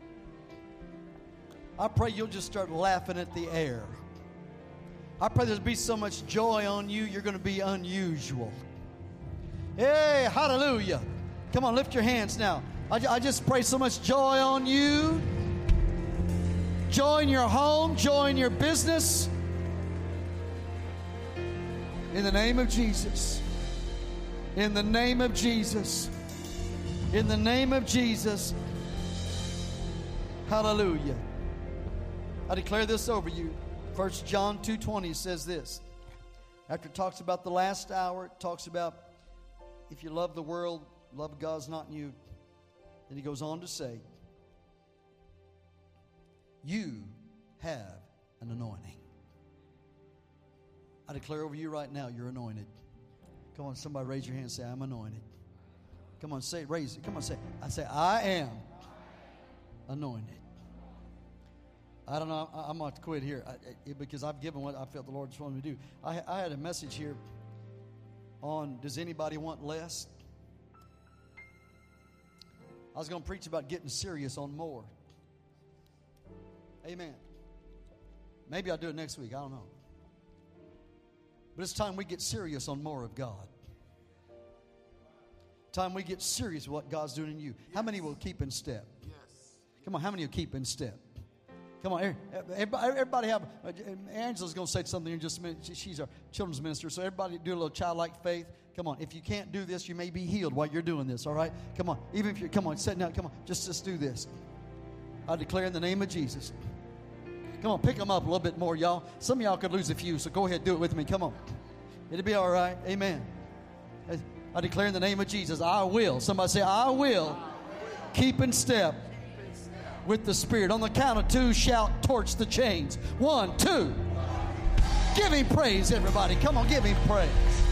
I pray you'll just start laughing at the air. I pray there'll be so much joy on you, you're going to be unusual. Hey, hallelujah. Come on, lift your hands now. I, I just pray so much joy on you. Joy in your home, joy in your business. In the name of Jesus. In the name of Jesus. In the name of Jesus. Hallelujah. I declare this over you. First John two twenty says this. After it talks about the last hour, it talks about if you love the world, love of God's not in you. Then he goes on to say, you have an anointing. I declare over you right now, you're anointed. Come on, somebody raise your hand and say, I'm anointed. Come on, say it, raise it. Come on, say it. I say, I am anointed. I don't know, I, I'm going to quit here I, I, because I've given what I felt the Lord was wanting me to do. I, I had a message here on, does anybody want less? I was going to preach about getting serious on more. Amen. Maybe I'll do it next week. I don't know. But it's time we get serious on more of God. Time we get serious with what God's doing in you. How many will keep in step? Yes. Come on, how many will keep in step? Come on, everybody have, Angela's going to say something in just a minute. She's our children's minister, so everybody do a little childlike faith. Come on, if you can't do this, you may be healed while you're doing this, all right? Come on, even if you're, come on, sit down, come on, just, just do this. I declare in the name of Jesus. Come on, pick them up a little bit more, y'all. Some of y'all could lose a few, so go ahead, do it with me. Come on. It'll be all right. Amen. I declare in the name of Jesus, I will. Somebody say, I will keep in step with the Spirit. On the count of two, shout, torch the chains. One, two. Give him praise, everybody. Come on, give him praise.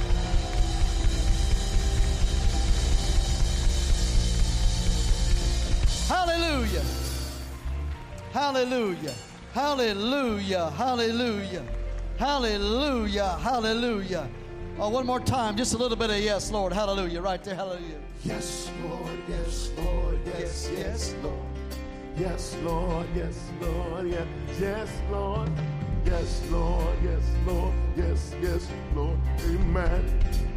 Hallelujah. Hallelujah. Hallelujah. Hallelujah. Hallelujah. Hallelujah. Oh, one more time. Just a little bit of yes, Lord. Hallelujah. Right there. Hallelujah. Yes, Lord. Yes, Lord. Yes, yes, Lord. Yes, Lord, yes, Lord, yes, yes, Lord. Yes, Lord, yes, Lord, yes, yes, Lord, amen.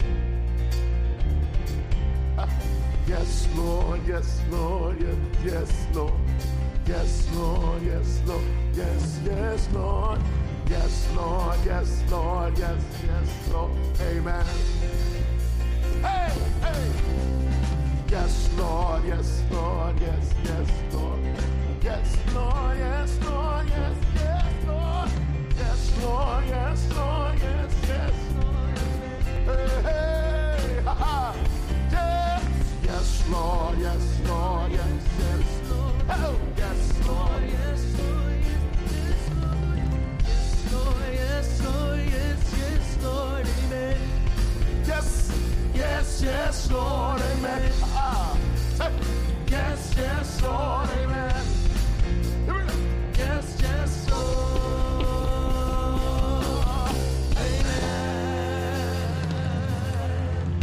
Ah, yes, Lord, yes, Lord, yes, yes, Lord. Yes, Lord, yes, Lord, yes, yes, Lord. Yes, Lord, yes, Lord, yes, yes, Lord, amen. Hey, hey. Yes, Lord, yes, Lord, yes, yes, Lord. Yes, Lord, yes, Lord, yes, yes, Lord. Yes, Lord, yes, Lord, yes, yes, Lord. Hey, hey, ha, ha. Yes, yes, Lord, yes, Lord, yes, yes, Lord. Oh, yes, Lord, yes, Lord, yes, Lord. Yes, Lord, yes, Lord, yes, yes, Lord, amen. Yes, yes, yes, Lord, amen. Ah, yes, yes, Lord, amen. Yes, yes, Lord, amen.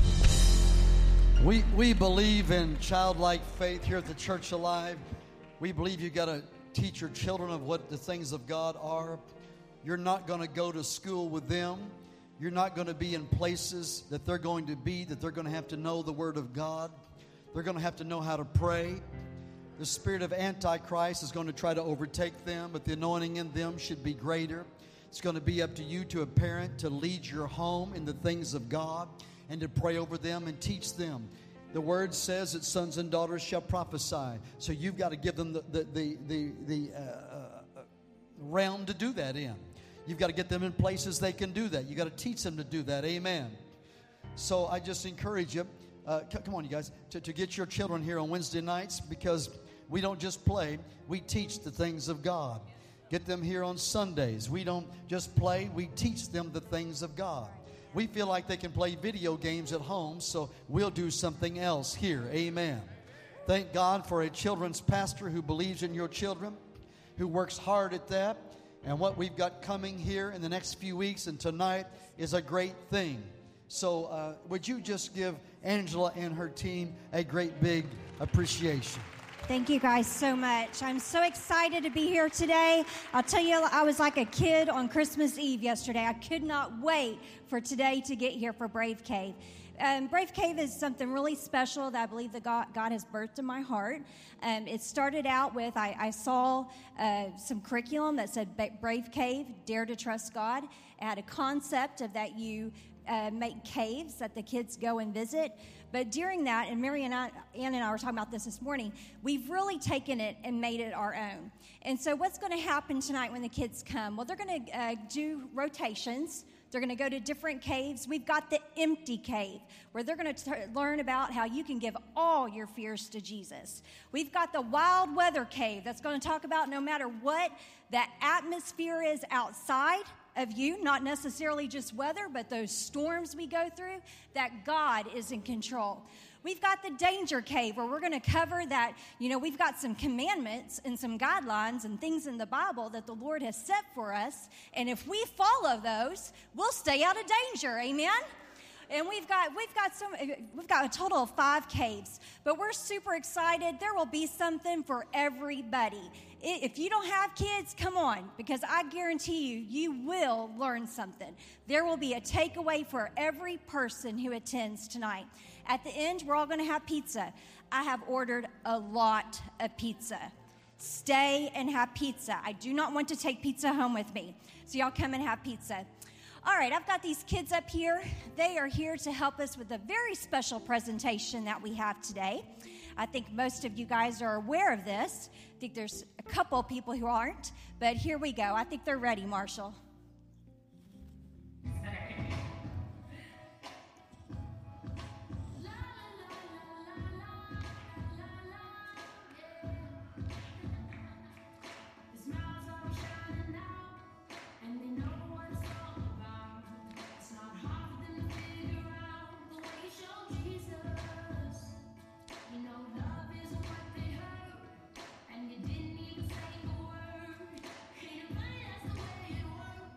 We, we believe in childlike faith here at the Church Alive. We believe you got to teach your children of what the things of God are. You're not going to go to school with them. You're not going to be in places that they're going to be, that they're going to have to know the Word of God. They're going to have to know how to pray. The spirit of Antichrist is going to try to overtake them, but the anointing in them should be greater. It's going to be up to you, to a parent, to lead your home in the things of God and to pray over them and teach them. The Word says that sons and daughters shall prophesy. So you've got to give them the, the, the, the, the uh, uh, realm to do that in. You've got to get them in places they can do that. You've got to teach them to do that. Amen. So I just encourage you, uh, c- come on, you guys, to, to get your children here on Wednesday nights, because we don't just play, we teach the things of God. Get them here on Sundays. We don't just play, we teach them the things of God. We feel like they can play video games at home, so we'll do something else here. Amen. Thank God for a children's pastor who believes in your children, who works hard at that. And what we've got coming here in the next few weeks and tonight is a great thing. So uh, would you just give Angela and her team a great big appreciation? Thank you guys so much. I'm so excited to be here today. I'll tell you, I was like a kid on Christmas Eve yesterday. I could not wait for today to get here for Brave Cave. Um, Brave Cave is something really special that I believe that God, God has birthed in my heart. Um, it started out with, I, I saw uh, some curriculum that said Brave Cave, Dare to Trust God. It had a concept of that you uh, make caves that the kids go and visit. But during that, and Mary and I, Ann and I were talking about this this morning, we've really taken it and made it our own. And so what's going to happen tonight when the kids come? Well, they're going to uh, do rotations. They're going to go to different caves. We've got the empty cave, where they're going to t- learn about how you can give all your fears to Jesus. We've got the wild weather cave that's going to talk about no matter what the atmosphere is outside of you, not necessarily just weather, but those storms we go through, that God is in control. We've got the danger cave, where we're going to cover that, you know, we've got some commandments and some guidelines and things in the Bible that the Lord has set for us. And if we follow those, we'll stay out of danger. Amen? And we've got we've got some we've got a total of five caves, but we're super excited. There will be something for everybody. If you don't have kids, come on, because I guarantee you, you will learn something. There will be a takeaway for every person who attends tonight. At the end, we're all going to have pizza. I have ordered a lot of pizza. Stay and have pizza. I do not want to take pizza home with me. So y'all come and have pizza. All right, I've got these kids up here. They are here to help us with a very special presentation that we have today. I think most of you guys are aware of this. I think there's a couple people who aren't, but here we go. I think they're ready, Marshall. And you didn't even say a word. Ain't it funny, that's the way it works.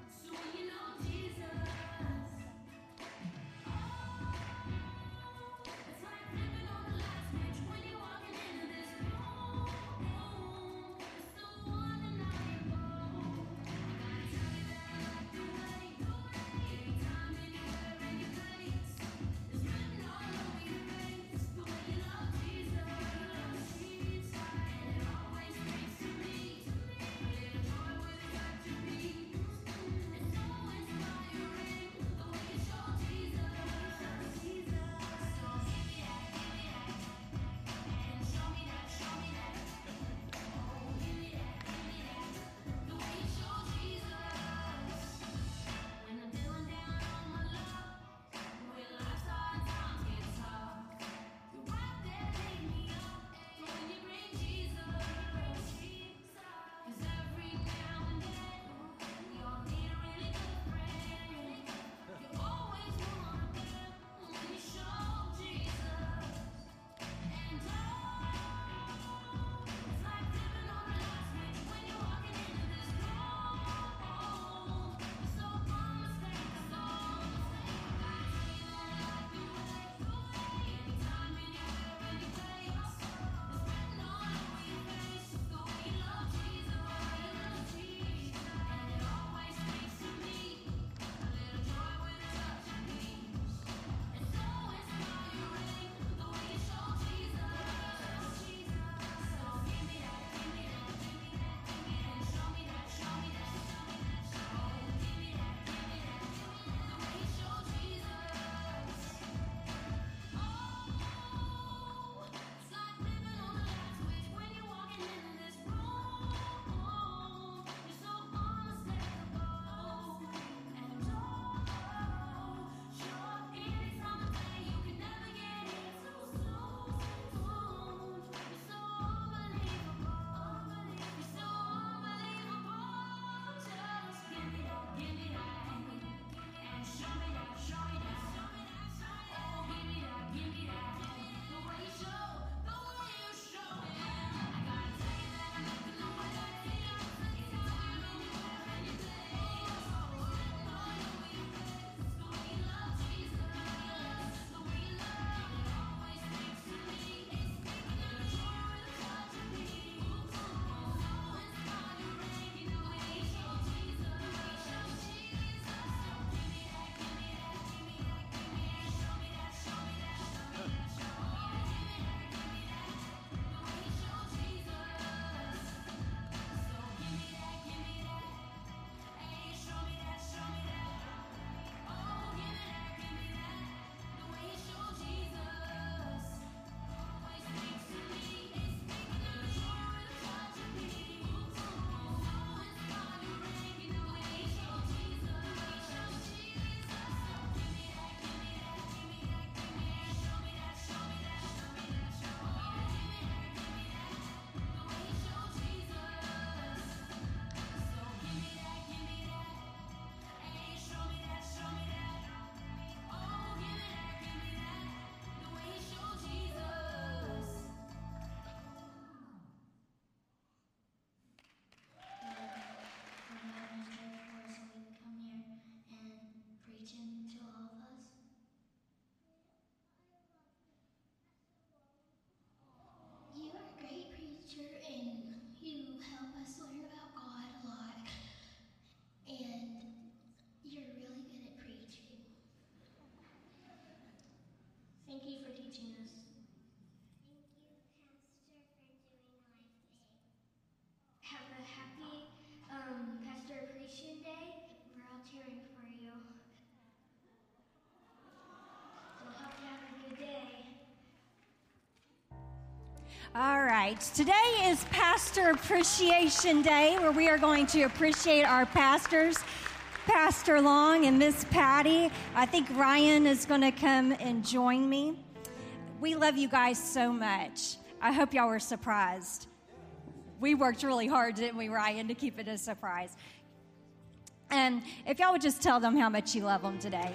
All right. Today is Pastor Appreciation Day, where we are going to appreciate our pastors, Pastor Long and Miss Patty. I think Ryan is going to come and join me. We love you guys so much. I hope y'all were surprised. We worked really hard, didn't we, Ryan, to keep it a surprise. And if y'all would just tell them how much you love them today.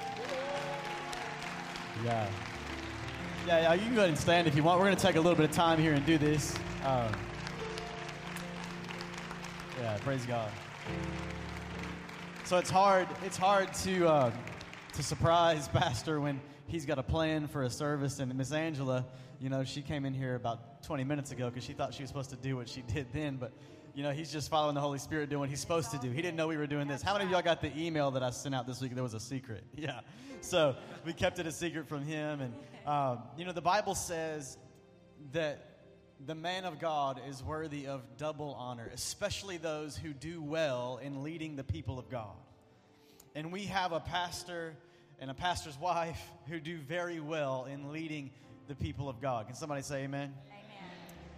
Yeah. Yeah, yeah, you can go ahead and stand if you want. We're going to take a little bit of time here and do this. Um, yeah, praise God. So it's hard. It's hard to uh, to surprise Pastor when he's got a plan for a service. And Miss Angela, you know, she came in here about twenty minutes ago because she thought she was supposed to do what she did then, but. You know, he's just following the Holy Spirit doing what he's supposed to do. He didn't know we were doing this. How many of y'all got the email that I sent out this week? There was a secret. Yeah. So we kept it a secret from him. And, um, you know, the Bible says that the man of God is worthy of double honor, especially those who do well in leading the people of God. And we have a pastor and a pastor's wife who do very well in leading the people of God. Can somebody say amen? Amen.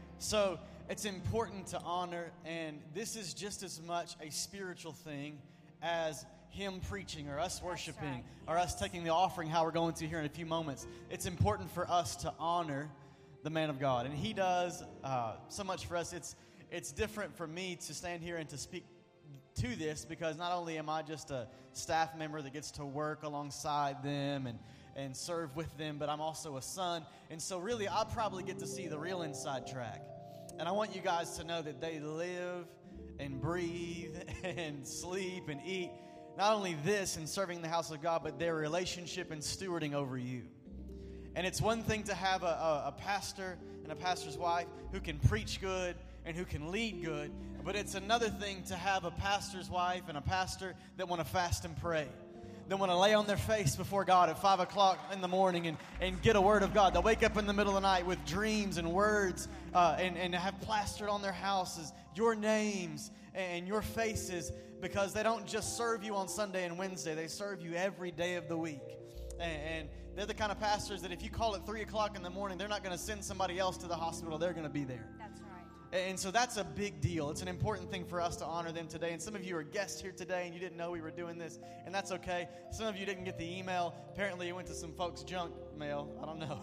So it's important to honor, and this is just as much a spiritual thing as him preaching or us worshiping right. or us taking the offering, how we're going to here in a few moments. It's important for us to honor the man of God, and he does uh, so much for us. It's it's different for me to stand here and to speak to this because not only am I just a staff member that gets to work alongside them and, and serve with them, but I'm also a son, and so really I probably get to see the real inside track. And I want you guys to know that they live and breathe and sleep and eat not only this in serving the house of God, but their relationship and stewarding over you. And it's one thing to have a, a, a pastor and a pastor's wife who can preach good and who can lead good, but it's another thing to have a pastor's wife and a pastor that want to fast and pray. They want to lay on their face before God at five o'clock in the morning and, and get a word of God. They'll wake up in the middle of the night with dreams and words uh, and, and have plastered on their houses your names and your faces because they don't just serve you on Sunday and Wednesday. They serve you every day of the week. And, and they're the kind of pastors that if you call at three o'clock in the morning, they're not going to send somebody else to the hospital. They're going to be there. That's right. And so that's a big deal. It's an important thing for us to honor them today. And some of you are guests here today and you didn't know we were doing this, and that's okay. Some of you didn't get the email. Apparently it went to some folks' junk mail. I don't know.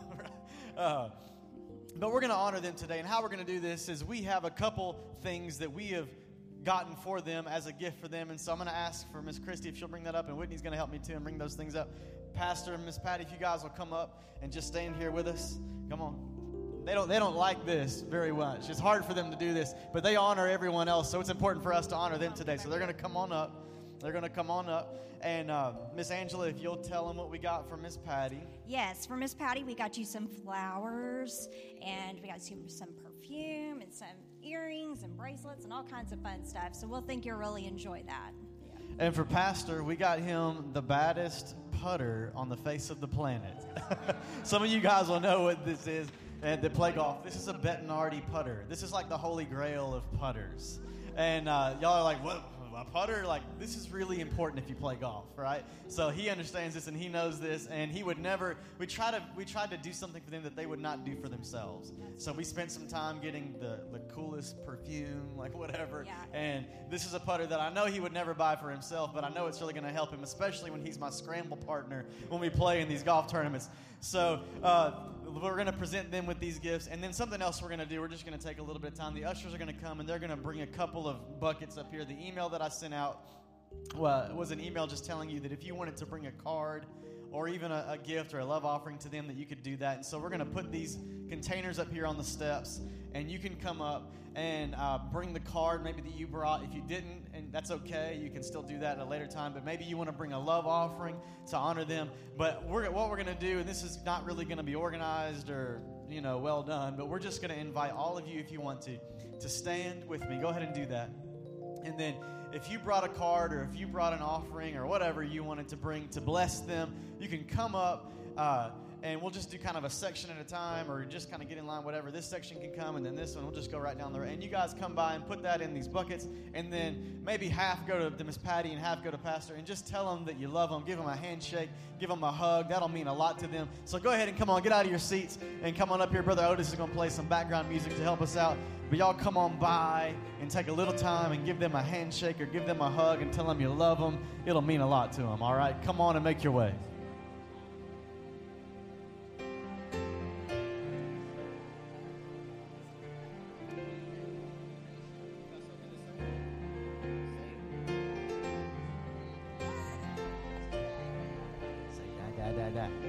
uh, but we're going to honor them today. And how we're going to do this is we have a couple things that we have gotten for them as a gift for them. And so I'm going to ask for Miss Christy if she'll bring that up, and Whitney's going to help me too and bring those things up. Pastor and Miss Patty, if you guys will come up and just stand here with us. Come on. They don't they don't like this very much. It's hard for them to do this, but they honor everyone else, so it's important for us to honor them today. So they're going to come on up. They're going to come on up. And uh, Miss Angela, if you'll tell them what we got for Miss Patty. Yes, for Miss Patty, we got you some flowers, and we got you some perfume and some earrings and bracelets and all kinds of fun stuff. So we'll think you'll really enjoy that. Yeah. And for Pastor, we got him the baddest putter on the face of the planet. Some of you guys will know what this is. And they play golf. This is a Bettinardi putter. This is like the holy grail of putters. And uh, y'all are like, what? A putter? Like, this is really important if you play golf, right? So he understands this and he knows this, and he would never, we try to, we tried to do something for them that they would not do for themselves. So we spent some time getting the, the coolest perfume, like whatever. Yeah. And this is a putter that I know he would never buy for himself, but I know it's really going to help him, especially when he's my scramble partner when we play in these golf tournaments. So uh, we're going to present them with these gifts. And then something else we're going to do, we're just going to take a little bit of time. The ushers are going to come, and they're going to bring a couple of buckets up here. The email that I sent out well, was an email just telling you that if you wanted to bring a card or even a, a gift or a love offering to them, that you could do that. And so we're going to put these containers up here on the steps, and you can come up and uh, bring the card maybe that you brought. If you didn't, and that's okay, you can still do that at a later time, but maybe you want to bring a love offering to honor them. But we're, what we're going to do, and this is not really going to be organized or, you know, well done, but we're just going to invite all of you, if you want to, to stand with me. Go ahead and do that. And then if you brought a card or if you brought an offering or whatever you wanted to bring to bless them, you can come up uh, and we'll just do kind of a section at a time, or just kind of get in line, whatever. This section can come, and then this one, we'll just go right down there. And you guys come by and put that in these buckets, and then maybe half go to, to Miss Patty and half go to Pastor, and just tell them that you love them. Give them a handshake. Give them a hug. That'll mean a lot to them. So go ahead and come on, get out of your seats, and come on up here. Brother Otis is going to play some background music to help us out. But y'all come on by and take a little time and give them a handshake or give them a hug and tell them you love them. It'll mean a lot to them, all right? Come on and make your way. Say da, da, da, da.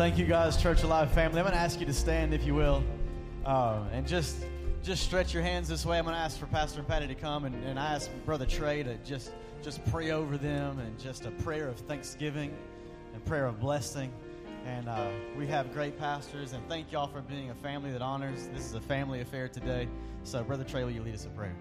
Thank you guys, Church Alive family. I'm going to ask you to stand, if you will, uh, and just just stretch your hands this way. I'm going to ask for Pastor and Patty to come, and, and I ask Brother Trey to just, just pray over them, and just a prayer of thanksgiving and prayer of blessing. And uh, we have great pastors, and thank y'all for being a family that honors. This is a family affair today. So, Brother Trey, will you lead us in prayer?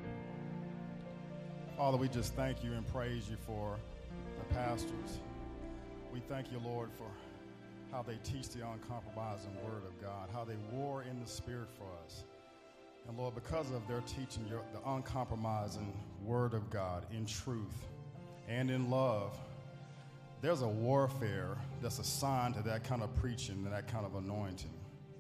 Father, we just thank you and praise you for the pastors. We thank you, Lord, for how they teach the uncompromising word of God, how they war in the spirit for us. And Lord, because of their teaching your, the uncompromising word of God in truth and in love, there's a warfare that's assigned to that kind of preaching and that kind of anointing.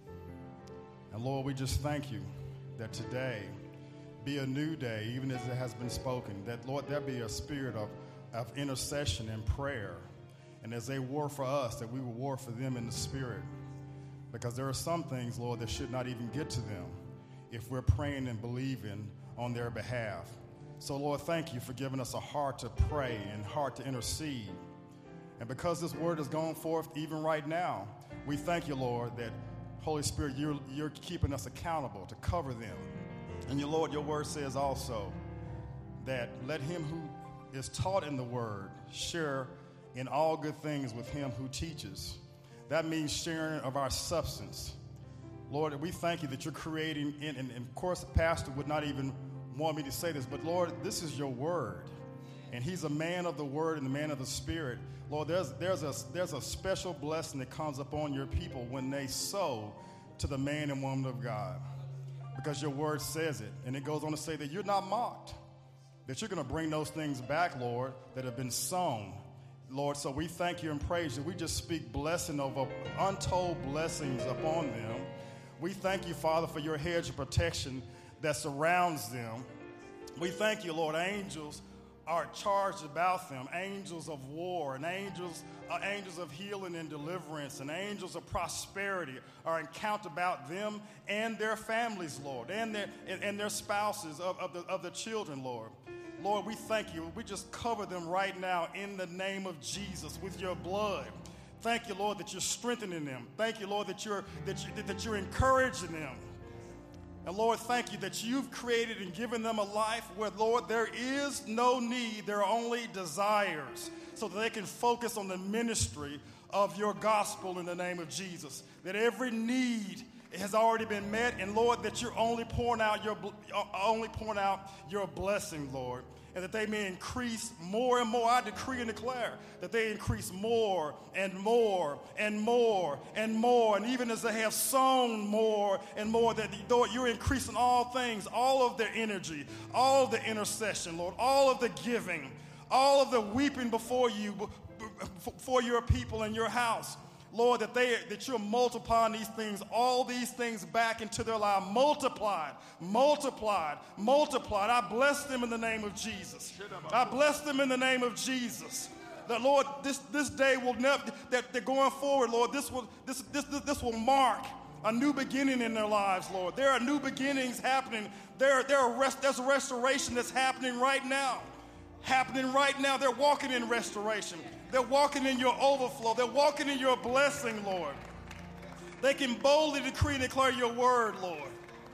And Lord, we just thank you that today be a new day, even as it has been spoken, that, Lord, there be a spirit of, of intercession and prayer. And as they war for us, that we will war for them in the spirit. Because there are some things, Lord, that should not even get to them if we're praying and believing on their behalf. So, Lord, thank you for giving us a heart to pray and heart to intercede. And because this word has gone forth even right now, we thank you, Lord, that, Holy Spirit, you're, you're keeping us accountable to cover them. And, your Lord, your word says also that let him who is taught in the word share in all good things with him who teaches. That means sharing of our substance. Lord, we thank you that you're creating, and, and, and of course the pastor would not even want me to say this, but Lord, this is your word. And he's a man of the word and the man of the spirit. Lord, there's, there's, a, there's a special blessing that comes upon your people when they sow to the man and woman of God. Because your word says it. And it goes on to say that you're not mocked. That you're going to bring those things back, Lord, that have been sown. Lord, so we thank you and praise you. We just speak blessing over untold blessings upon them. We thank you, Father, for your hedge of protection that surrounds them. We thank you, Lord. Angels are charged about them, angels of war, and angels, uh, angels of healing and deliverance, and angels of prosperity are encamped about them and their families, Lord, and their and, and their spouses of, of, the, of the children, Lord. Lord, we thank you. We just cover them right now in the name of Jesus with your blood. Thank you, Lord, that you're strengthening them. Thank you, Lord, that you're that, you, that you're encouraging them. And Lord, thank you that you've created and given them a life where, Lord, there is no need, there are only desires, so that they can focus on the ministry of your gospel in the name of Jesus. That every need has already been met, and Lord, that you're only pouring out your only pouring out your blessing, Lord, and that they may increase more and more. I decree and declare that they increase more and more and more and more, and even as they have sown more and more, that Lord, you're increasing all things, all of their energy, all of the intercession, Lord, all of the giving, all of the weeping before you, for your people in your house. Lord, that they that you're multiplying these things, all these things back into their life, multiplied, multiplied, multiplied. I bless them in the name of Jesus. I bless them in the name of Jesus. That Lord, this this day will never, that they're going forward, Lord, this will this this this, this will mark a new beginning in their lives, Lord. There are new beginnings happening. There there are rest, there's a restoration that's happening right now, happening right now. They're walking in restoration. They're walking in your overflow. They're walking in your blessing, Lord. They can boldly decree and declare your word, Lord,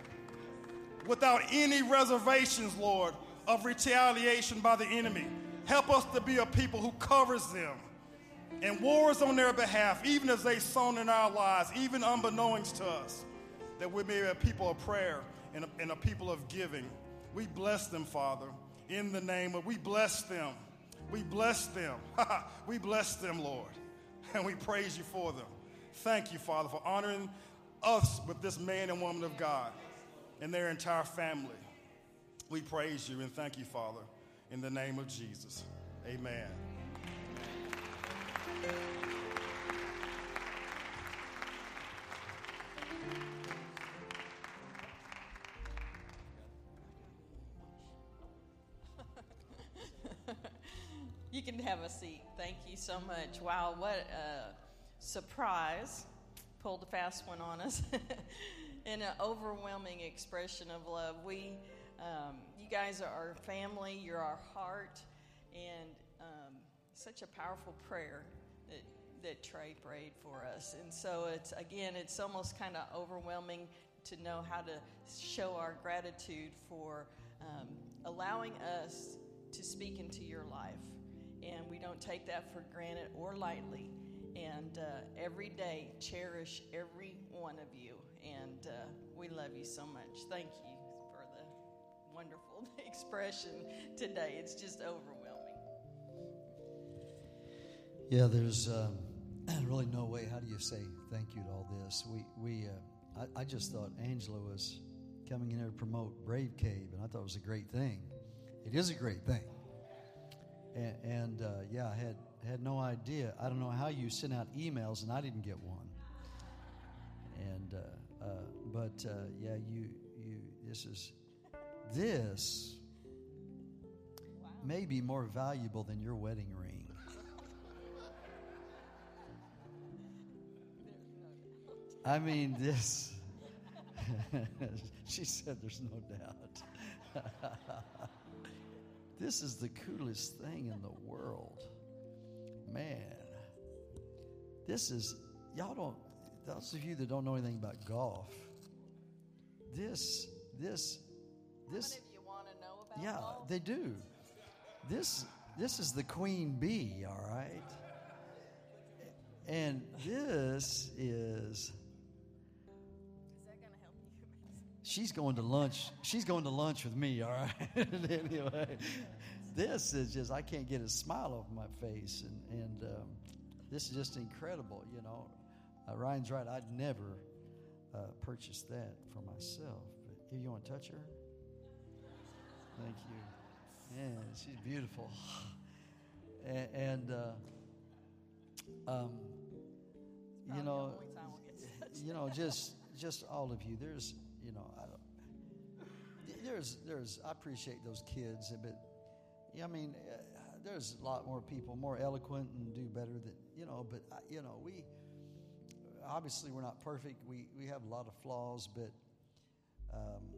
without any reservations, Lord, of retaliation by the enemy. Help us to be a people who covers them and wars on their behalf, even as they sown in our lives, even unbeknownst to us, that we may be a people of prayer and a, and a people of giving. We bless them, Father, in the name of, we bless them. We bless them. We bless them, Lord. And we praise you for them. Thank you, Father, for honoring us with this man and woman of God and their entire family. We praise you and thank you, Father, in the name of Jesus. Amen. You can have a seat. Thank you so much. Wow, what a surprise. Pulled a fast one on us. And an overwhelming expression of love. We, um, you guys are our family. You're our heart. And um, such a powerful prayer that, that Trey prayed for us. And so it's, again, it's almost kind of overwhelming to know how to show our gratitude for um, allowing us to speak into your life. And we don't take that for granted or lightly. And uh, every day, cherish every one of you. And uh, we love you so much. Thank you for the wonderful expression today. It's just overwhelming. Yeah, there's um, really no way. How do you say thank you to all this? We we uh, I, I just thought Angela was coming in here to promote Brave Cave, and I thought it was a great thing. It is a great thing. And, and uh, yeah, I had had no idea. I don't know how you sent out emails, and I didn't get one. And uh, uh, but uh, yeah, you you this is this wow. may be more valuable than your wedding ring. I mean, this, she said there's no doubt. This is the coolest thing in the world. Man, this is, y'all don't, those of you that don't know anything about golf, this, this, this. How many of you want to know about yeah, golf? they do. This, this is the queen bee, all right? And this is... She's going to lunch. She's going to lunch with me, all right? Anyway, this is just, I can't get a smile off my face. And, and um, this is just incredible, you know. Uh, Ryan's right. I'd never uh, purchase that for myself. But here, you want to touch her? Thank you. Yeah, she's beautiful. And, and uh, um, you know, you know, just just all of you. There's, you know, I don't. There's, there's. I appreciate those kids, but yeah, I mean, uh, there's a lot more people, more eloquent and do better than, you know. But uh, you know, we obviously we're not perfect. We we have a lot of flaws, but um,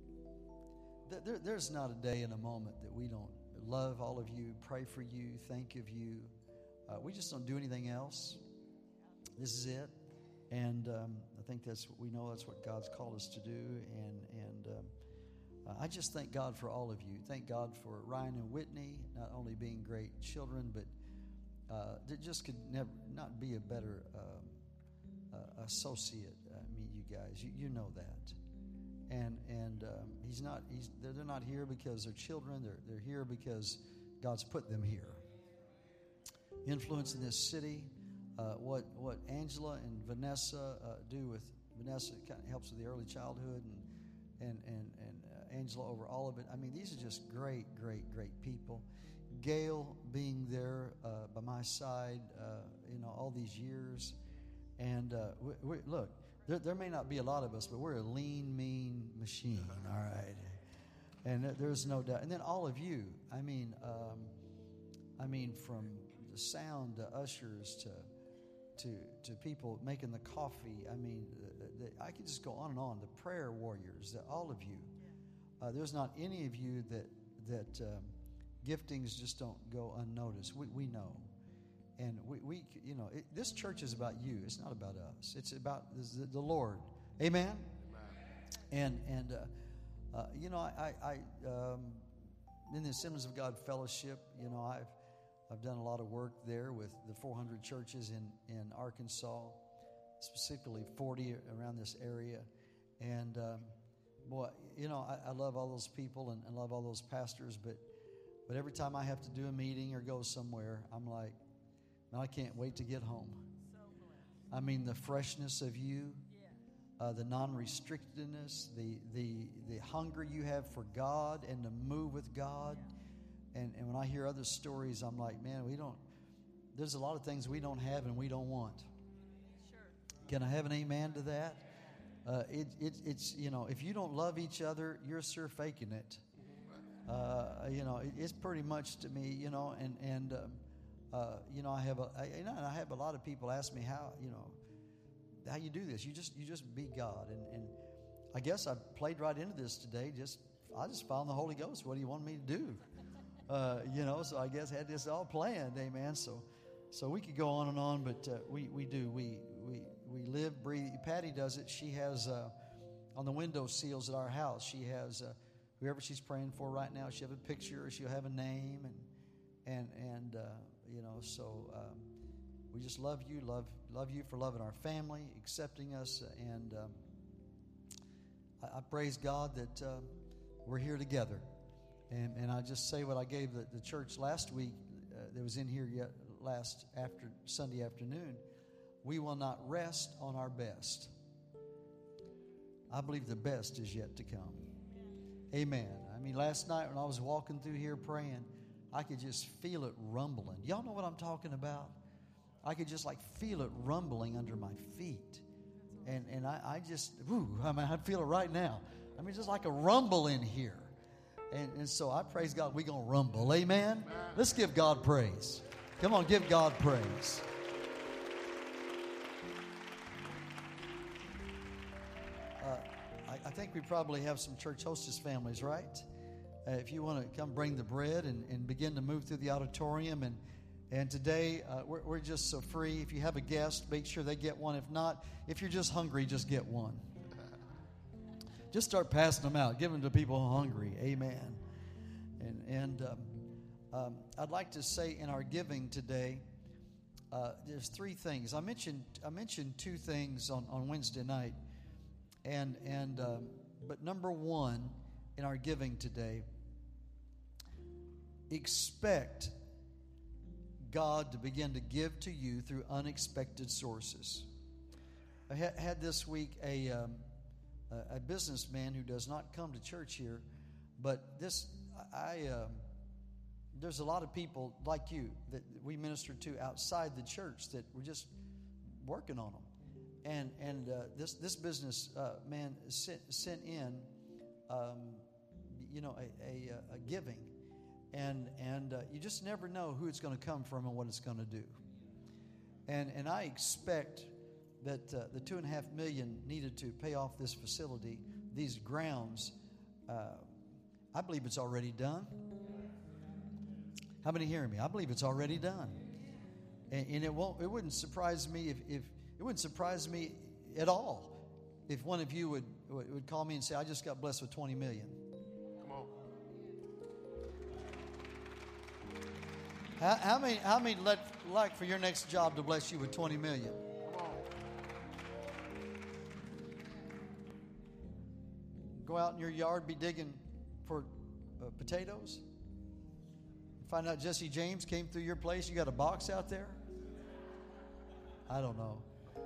th- there, there's not a day and a moment that we don't love all of you, pray for you, think of you. Uh, we just don't do anything else. This is it. And um, I think that's what we know. That's what God's called us to do. And and um, uh, I just thank God for all of you. Thank God for Ryan and Whitney, not only being great children, but uh, they just could never not be a better um, uh, associate. I mean, you guys, you, you know that. And and um, he's not. He's they're, they're not here because they're children. They're they're here because God's put them here. Influence in this city. Uh, what what Angela and Vanessa uh, do with Vanessa kind of helps with the early childhood, and and and and uh, Angela over all of it. I mean, these are just great, great, great people. Gail being there uh, by my side, uh, you know, all these years, and uh, we, we, look, there, there may not be a lot of us, but we're a lean, mean machine. All right, and there's no doubt. And then all of you. I mean, um, I mean, from the sound to ushers to. To, to people making the coffee. I mean, the, the, I could just go on and on. The prayer warriors, the, all of you. Uh, there's not any of you that that um, giftings just don't go unnoticed. We we know, and we, we you know it, this church is about you. It's not about us. It's about the, the Lord. Amen. Amen. And and uh, uh, you know I I um, in the Assemblies of God Fellowship. You know I've. I've done a lot of work there with the four hundred churches in, in Arkansas, specifically forty around this area. And, um, boy, you know, I, I love all those people and I love all those pastors, but but every time I have to do a meeting or go somewhere, I'm like, man, I can't wait to get home. I mean, the freshness of you, uh, the non-restrictedness, the, the, the hunger you have for God and to move with God. And, and when I hear other stories, I'm like, man, we don't, there's a lot of things we don't have and we don't want. Sure. Can I have an amen to that? Uh, it, it, it's, you know, if you don't love each other, you're sure faking it. Uh, you know, it, it's pretty much to me, you know, and, and um, uh, you know, I have a, I, you know, I have a lot of people ask me how, you know, how you do this. You just, you just be God. And, and I guess I played right into this today. Just, I just found the Holy Ghost. What do you want me to do? Uh, you know, so I guess I had this all planned, amen. So So we could go on and on, but uh, we, we do. We, we, we live, breathe. Patty does it. She has, uh, on the window seals at our house, she has uh, whoever she's praying for right now. She'll have a picture, she'll have a name, and, and, and uh, you know, so um, we just love you, love, love you for loving our family, accepting us, and um, I, I praise God that uh, we're here together. And, and I just say what I gave the, the church last week uh, that was in here yet last after Sunday afternoon. We will not rest on our best. I believe the best is yet to come. Amen. I mean, last night when I was walking through here praying, I could just feel it rumbling. Y'all know what I'm talking about? I could just like feel it rumbling under my feet. And and I, I just, whoo, I mean, I feel it right now. I mean, just like a rumble in here. And, and so I praise God, we're going to rumble. Amen? Let's give God praise. Come on, give God praise. Uh, I, I think we probably have some church hostess families, right? Uh, if you want to come bring the bread and, and begin to move through the auditorium. And, and today, uh, we're, we're just so free. If you have a guest, make sure they get one. If not, if you're just hungry, just get one. Just start passing them out. Give them to people who are hungry. Amen. And and um, um, I'd like to say in our giving today, uh, there's three things. I mentioned I mentioned two things on, on Wednesday night, and and um, but number one in our giving today, expect God to begin to give to you through unexpected sources. I ha- had this week a. Um, a businessman who does not come to church here, but this I um, there's a lot of people like you that we minister to outside the church that we're just working on them, and and uh, this this business uh, man sent, sent in um, you know a, a, a giving, and and uh, you just never know who it's going to come from and what it's going to do, and and I expect that uh, the two and a half million needed to pay off this facility, these grounds, uh, I believe it's already done. How many hearing me? I believe it's already done, and, and it won't. It wouldn't surprise me if, if it wouldn't surprise me at all if one of you would would call me and say, "I just got blessed with twenty million." Come on. How, how many? How many let like for your next job to bless you with twenty million? Go out in your yard, be digging for uh, potatoes. Find out Jesse James came through your place. You got a box out there? I don't know.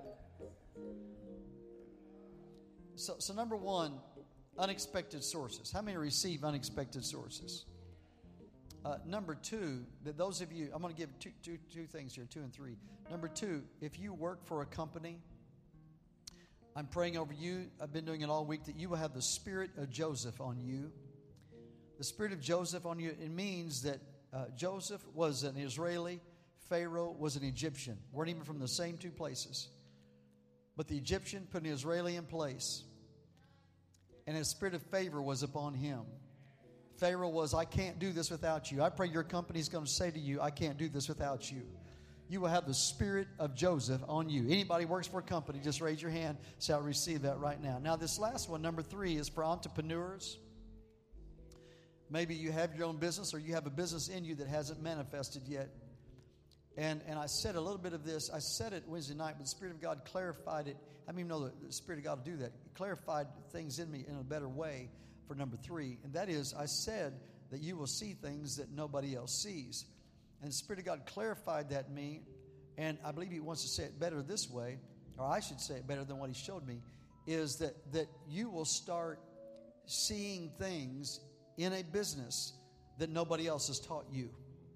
So, so number one, unexpected sources. How many receive unexpected sources? Uh, number two, that those of you, I'm going to give two, two, two things here, two and three. Number two, if you work for a company, I'm praying over you. I've been doing it all week that you will have the spirit of Joseph on you. The spirit of Joseph on you. It means that uh, Joseph was an Israeli. Pharaoh was an Egyptian. Weren't even from the same two places. But the Egyptian put an Israeli in place. And his spirit of favor was upon him. Pharaoh was, I can't do this without you. I pray your company is going to say to you, I can't do this without you. You will have the spirit of Joseph on you. Anybody works for a company, just raise your hand. Say, I'll receive that right now. Now, this last one, number three, is for entrepreneurs. Maybe you have your own business or you have a business in you that hasn't manifested yet. And and I said a little bit of this. I said it Wednesday night, but the Spirit of God clarified it. I mean, know the Spirit of God will do that. It clarified things in me in a better way for number three. And that is, I said that you will see things that nobody else sees. And the Spirit of God clarified that in me, and I believe He wants to say it better this way, or I should say it better than what He showed me, is that, that you will start seeing things in a business that nobody else has taught you.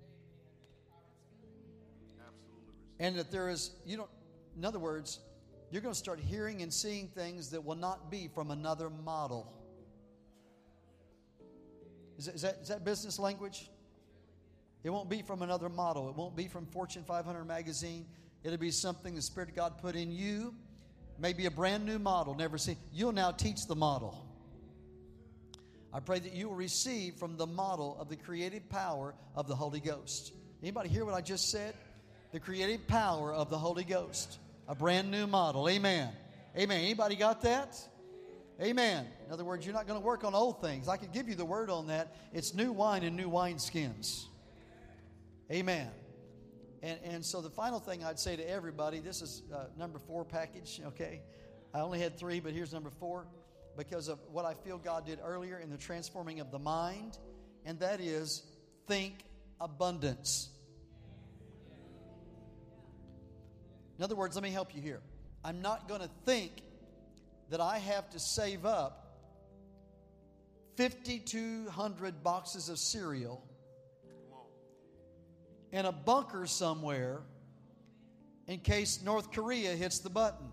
Absolutely. And that there is, you don't, in other words, you're going to start hearing and seeing things that will not be from another model. Is that, is that, is that business language? It won't be from another model. It won't be from Fortune five hundred magazine. It'll be something the Spirit of God put in you. Maybe a brand new model, never seen. You'll now teach the model. I pray that you will receive from the model of the creative power of the Holy Ghost. Anybody hear what I just said? the creative power of the Holy Ghost. A brand new model. Amen. Amen. Anybody got that? Amen. In other words, you're not going to work on old things. I could give you the word on that. It's new wine and new wineskins. Amen. And, and so the final thing I'd say to everybody, this is uh, number four package, okay? I only had three, but here's number four because of what I feel God did earlier in the transforming of the mind, and that is think abundance. In other words, let me help you here. I'm not going to think that I have to save up fifty-two hundred boxes of cereal in a bunker somewhere in case North Korea hits the button.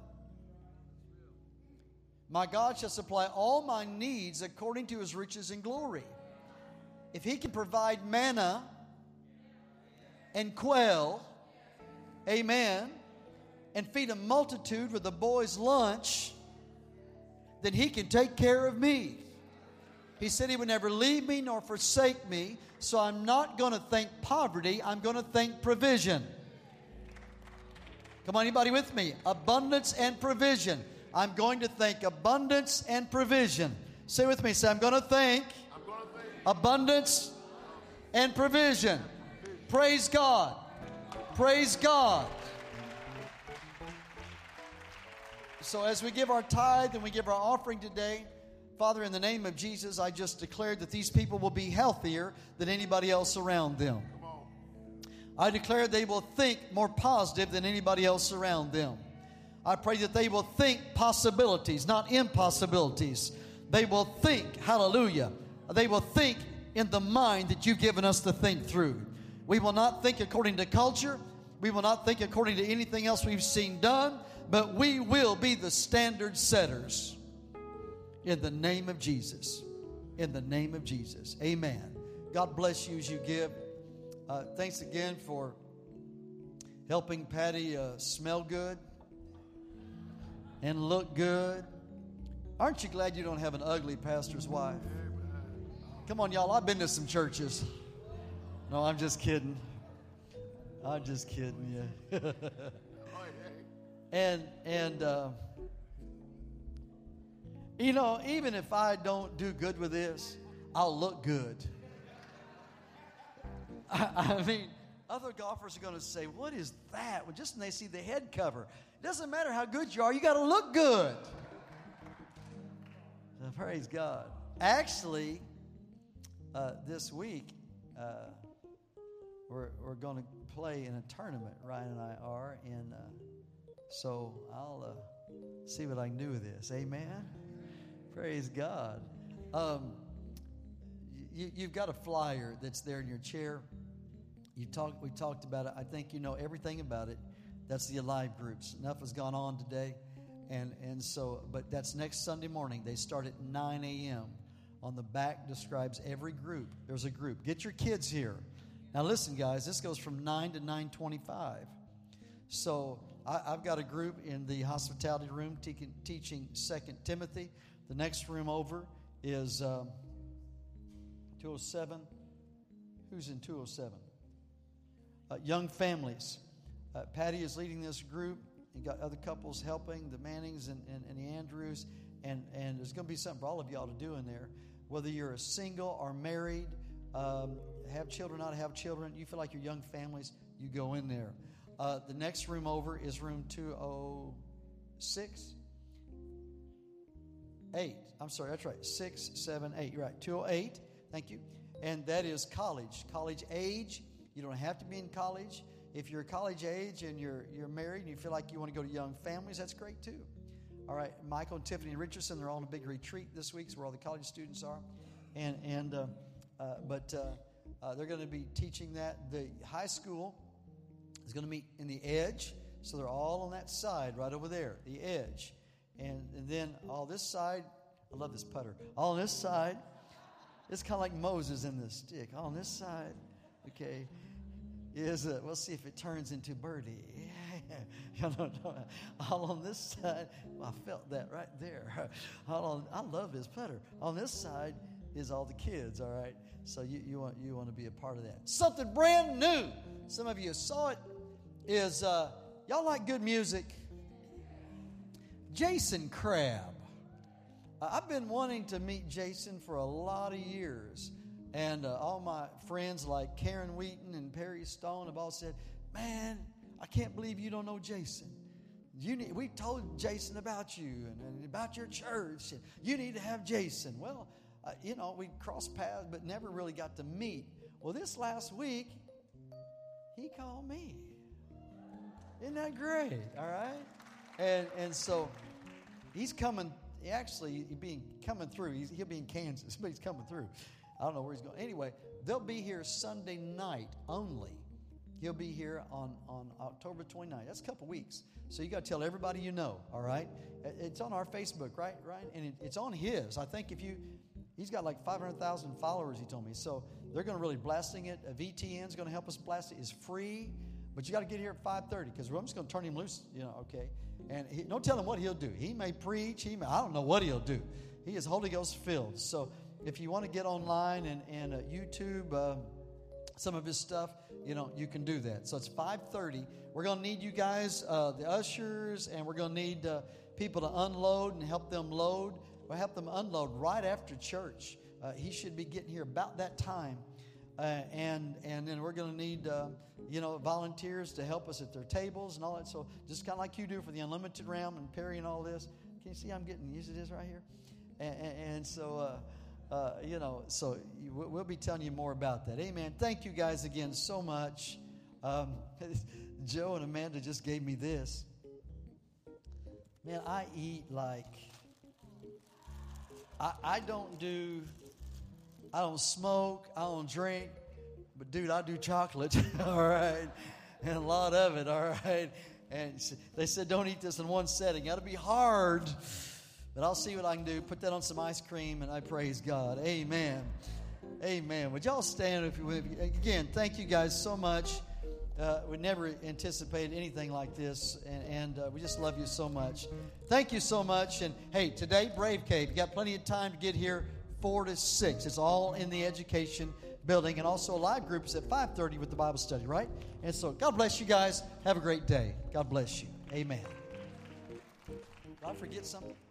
My God shall supply all my needs according to His riches and glory. If He can provide manna and quail, amen, and feed a multitude with a boy's lunch, then He can take care of me. He said He would never leave me nor forsake me, so I'm not going to think poverty, I'm going to think provision. Come on, anybody with me? Abundance and provision. I'm going to think abundance and provision. Say with me, say, I'm going to think, I'm gonna think. abundance and provision. Praise God. Praise God. So as we give our tithe and we give our offering today, Father, in the name of Jesus, I just declared that these people will be healthier than anybody else around them. I declare they will think more positive than anybody else around them. I pray that they will think possibilities, not impossibilities. They will think, hallelujah, they will think in the mind that you've given us to think through. We will not think according to culture. We will not think according to anything else we've seen done, but we will be the standard setters. In the name of Jesus. In the name of Jesus. Amen. God bless you as you give. Uh, thanks again for helping Patty uh, smell good and look good. Aren't you glad you don't have an ugly pastor's wife? Come on, y'all. I've been to some churches. No, I'm just kidding. I'm just kidding, yeah. and, and, uh, you know, even if I don't do good with this, I'll look good. I, I mean, other golfers are going to say, what is that? Well, just when they see the head cover. It doesn't matter how good you are, you got to look good. So, praise God. Actually, uh, this week, uh, we're, we're going to play in a tournament, Ryan and I are, and uh, so I'll uh, see what I can do with this. Amen? Praise God. Um, you, you've got a flyer that's there in your chair. You talk, we talked about it. I think you know everything about it. That's the Alive groups. Enough has gone on today. And, and so, but that's next Sunday morning. They start at nine a.m. On the back describes every group. There's a group. Get your kids here. Now listen, guys, this goes from nine to nine twenty-five. So I, I've got a group in the hospitality room te- teaching Second Timothy. The next room over is um, two oh seven. Who's in two oh seven? Uh, young families. Uh, Patty is leading this group. You got other couples helping, the Mannings and, and, and the Andrews. And, and there's going to be something for all of y'all to do in there. Whether you're a single or married, um, have children, not have children, you feel like you're young families, you go in there. Uh, the next room over is room two oh six. Eight. I'm sorry, that's right. Six, seven, eight. You're right. two oh eight. Thank you. And that is college. College age. You don't have to be in college. If you're college age and you're you're married and you feel like you want to go to young families, that's great too. All right. Michael and Tiffany Richardson, they're all on a big retreat this week. It's where all the college students are. And and uh, uh, but uh, uh, they're going to be teaching that. The high school is going to meet in the edge. So they're all on that side right over there, the edge. And, and then all this side, I love this putter. All on this side, it's kind of like Moses in the stick. All on this side, okay, is a, we'll see if it turns into birdie. All on this side, well, I felt that right there. All on, I love this putter. On this side is all the kids. All right, so you, you want you want to be a part of that. Something brand new. Some of you saw it is, uh, y'all like good music? Jason Crabb. Uh, I've been wanting to meet Jason for a lot of years. And uh, all my friends like Karen Wheaton and Perry Stone have all said, man, I can't believe you don't know Jason. You need, we told Jason about you and, and about your church. And you need to have Jason. Well, uh, you know, we crossed paths but never really got to meet. Well, this last week, he called me. Isn't that great? All right? And and so he's coming, actually, he's being coming through. He's, he'll be in Kansas, but he's coming through. I don't know where he's going. Anyway, they'll be here Sunday night only. He'll be here on, on October twenty-ninth. That's a couple weeks. So you got to tell everybody you know, all right? It's on our Facebook, right? Right? And it, it's on his. I think if you, he's got like five hundred thousand followers, he told me. So they're going to really blasting it. V T N is going to help us blast it. It's free, but you got to get here at five thirty because I'm just going to turn him loose, you know, okay? And he, don't tell him what he'll do. He may preach. He may, I don't know what he'll do. He is Holy Ghost filled. So if you want to get online and, and uh, YouTube uh, some of his stuff, you know, you can do that. So it's five thirty. We're going to need you guys, uh, the ushers, and we're going to need uh, people to unload and help them load. We'll help them unload right after church. Uh, he should be getting here about that time. Uh, and and then we're going to need, uh, you know, volunteers to help us at their tables and all that. So just kind of like you do for the Unlimited Realm and Perry and all this. Can you see I'm getting used to this right here? And, and, and so... Uh, Uh, you know, so you, we'll be telling you more about that. Amen. Thank you guys again so much. Um, Joe and Amanda just gave me this. Man, I eat like, I, I don't do, I don't smoke, I don't drink, but dude, I do chocolate, all right, and a lot of it, all right. And they said don't eat this in one setting. Got to be hard. But I'll see what I can do. Put that on some ice cream, and I praise God. Amen. Amen. Would y'all stand if you would? Again, thank you guys so much. Uh, we never anticipated anything like this, and, and uh, we just love you so much. Thank you so much. And, hey, today, Brave Cave. You got plenty of time to get here, four to six. It's all in the education building, and also live groups at five thirty with the Bible study, right? And so God bless you guys. Have a great day. God bless you. Amen. Did I forget something?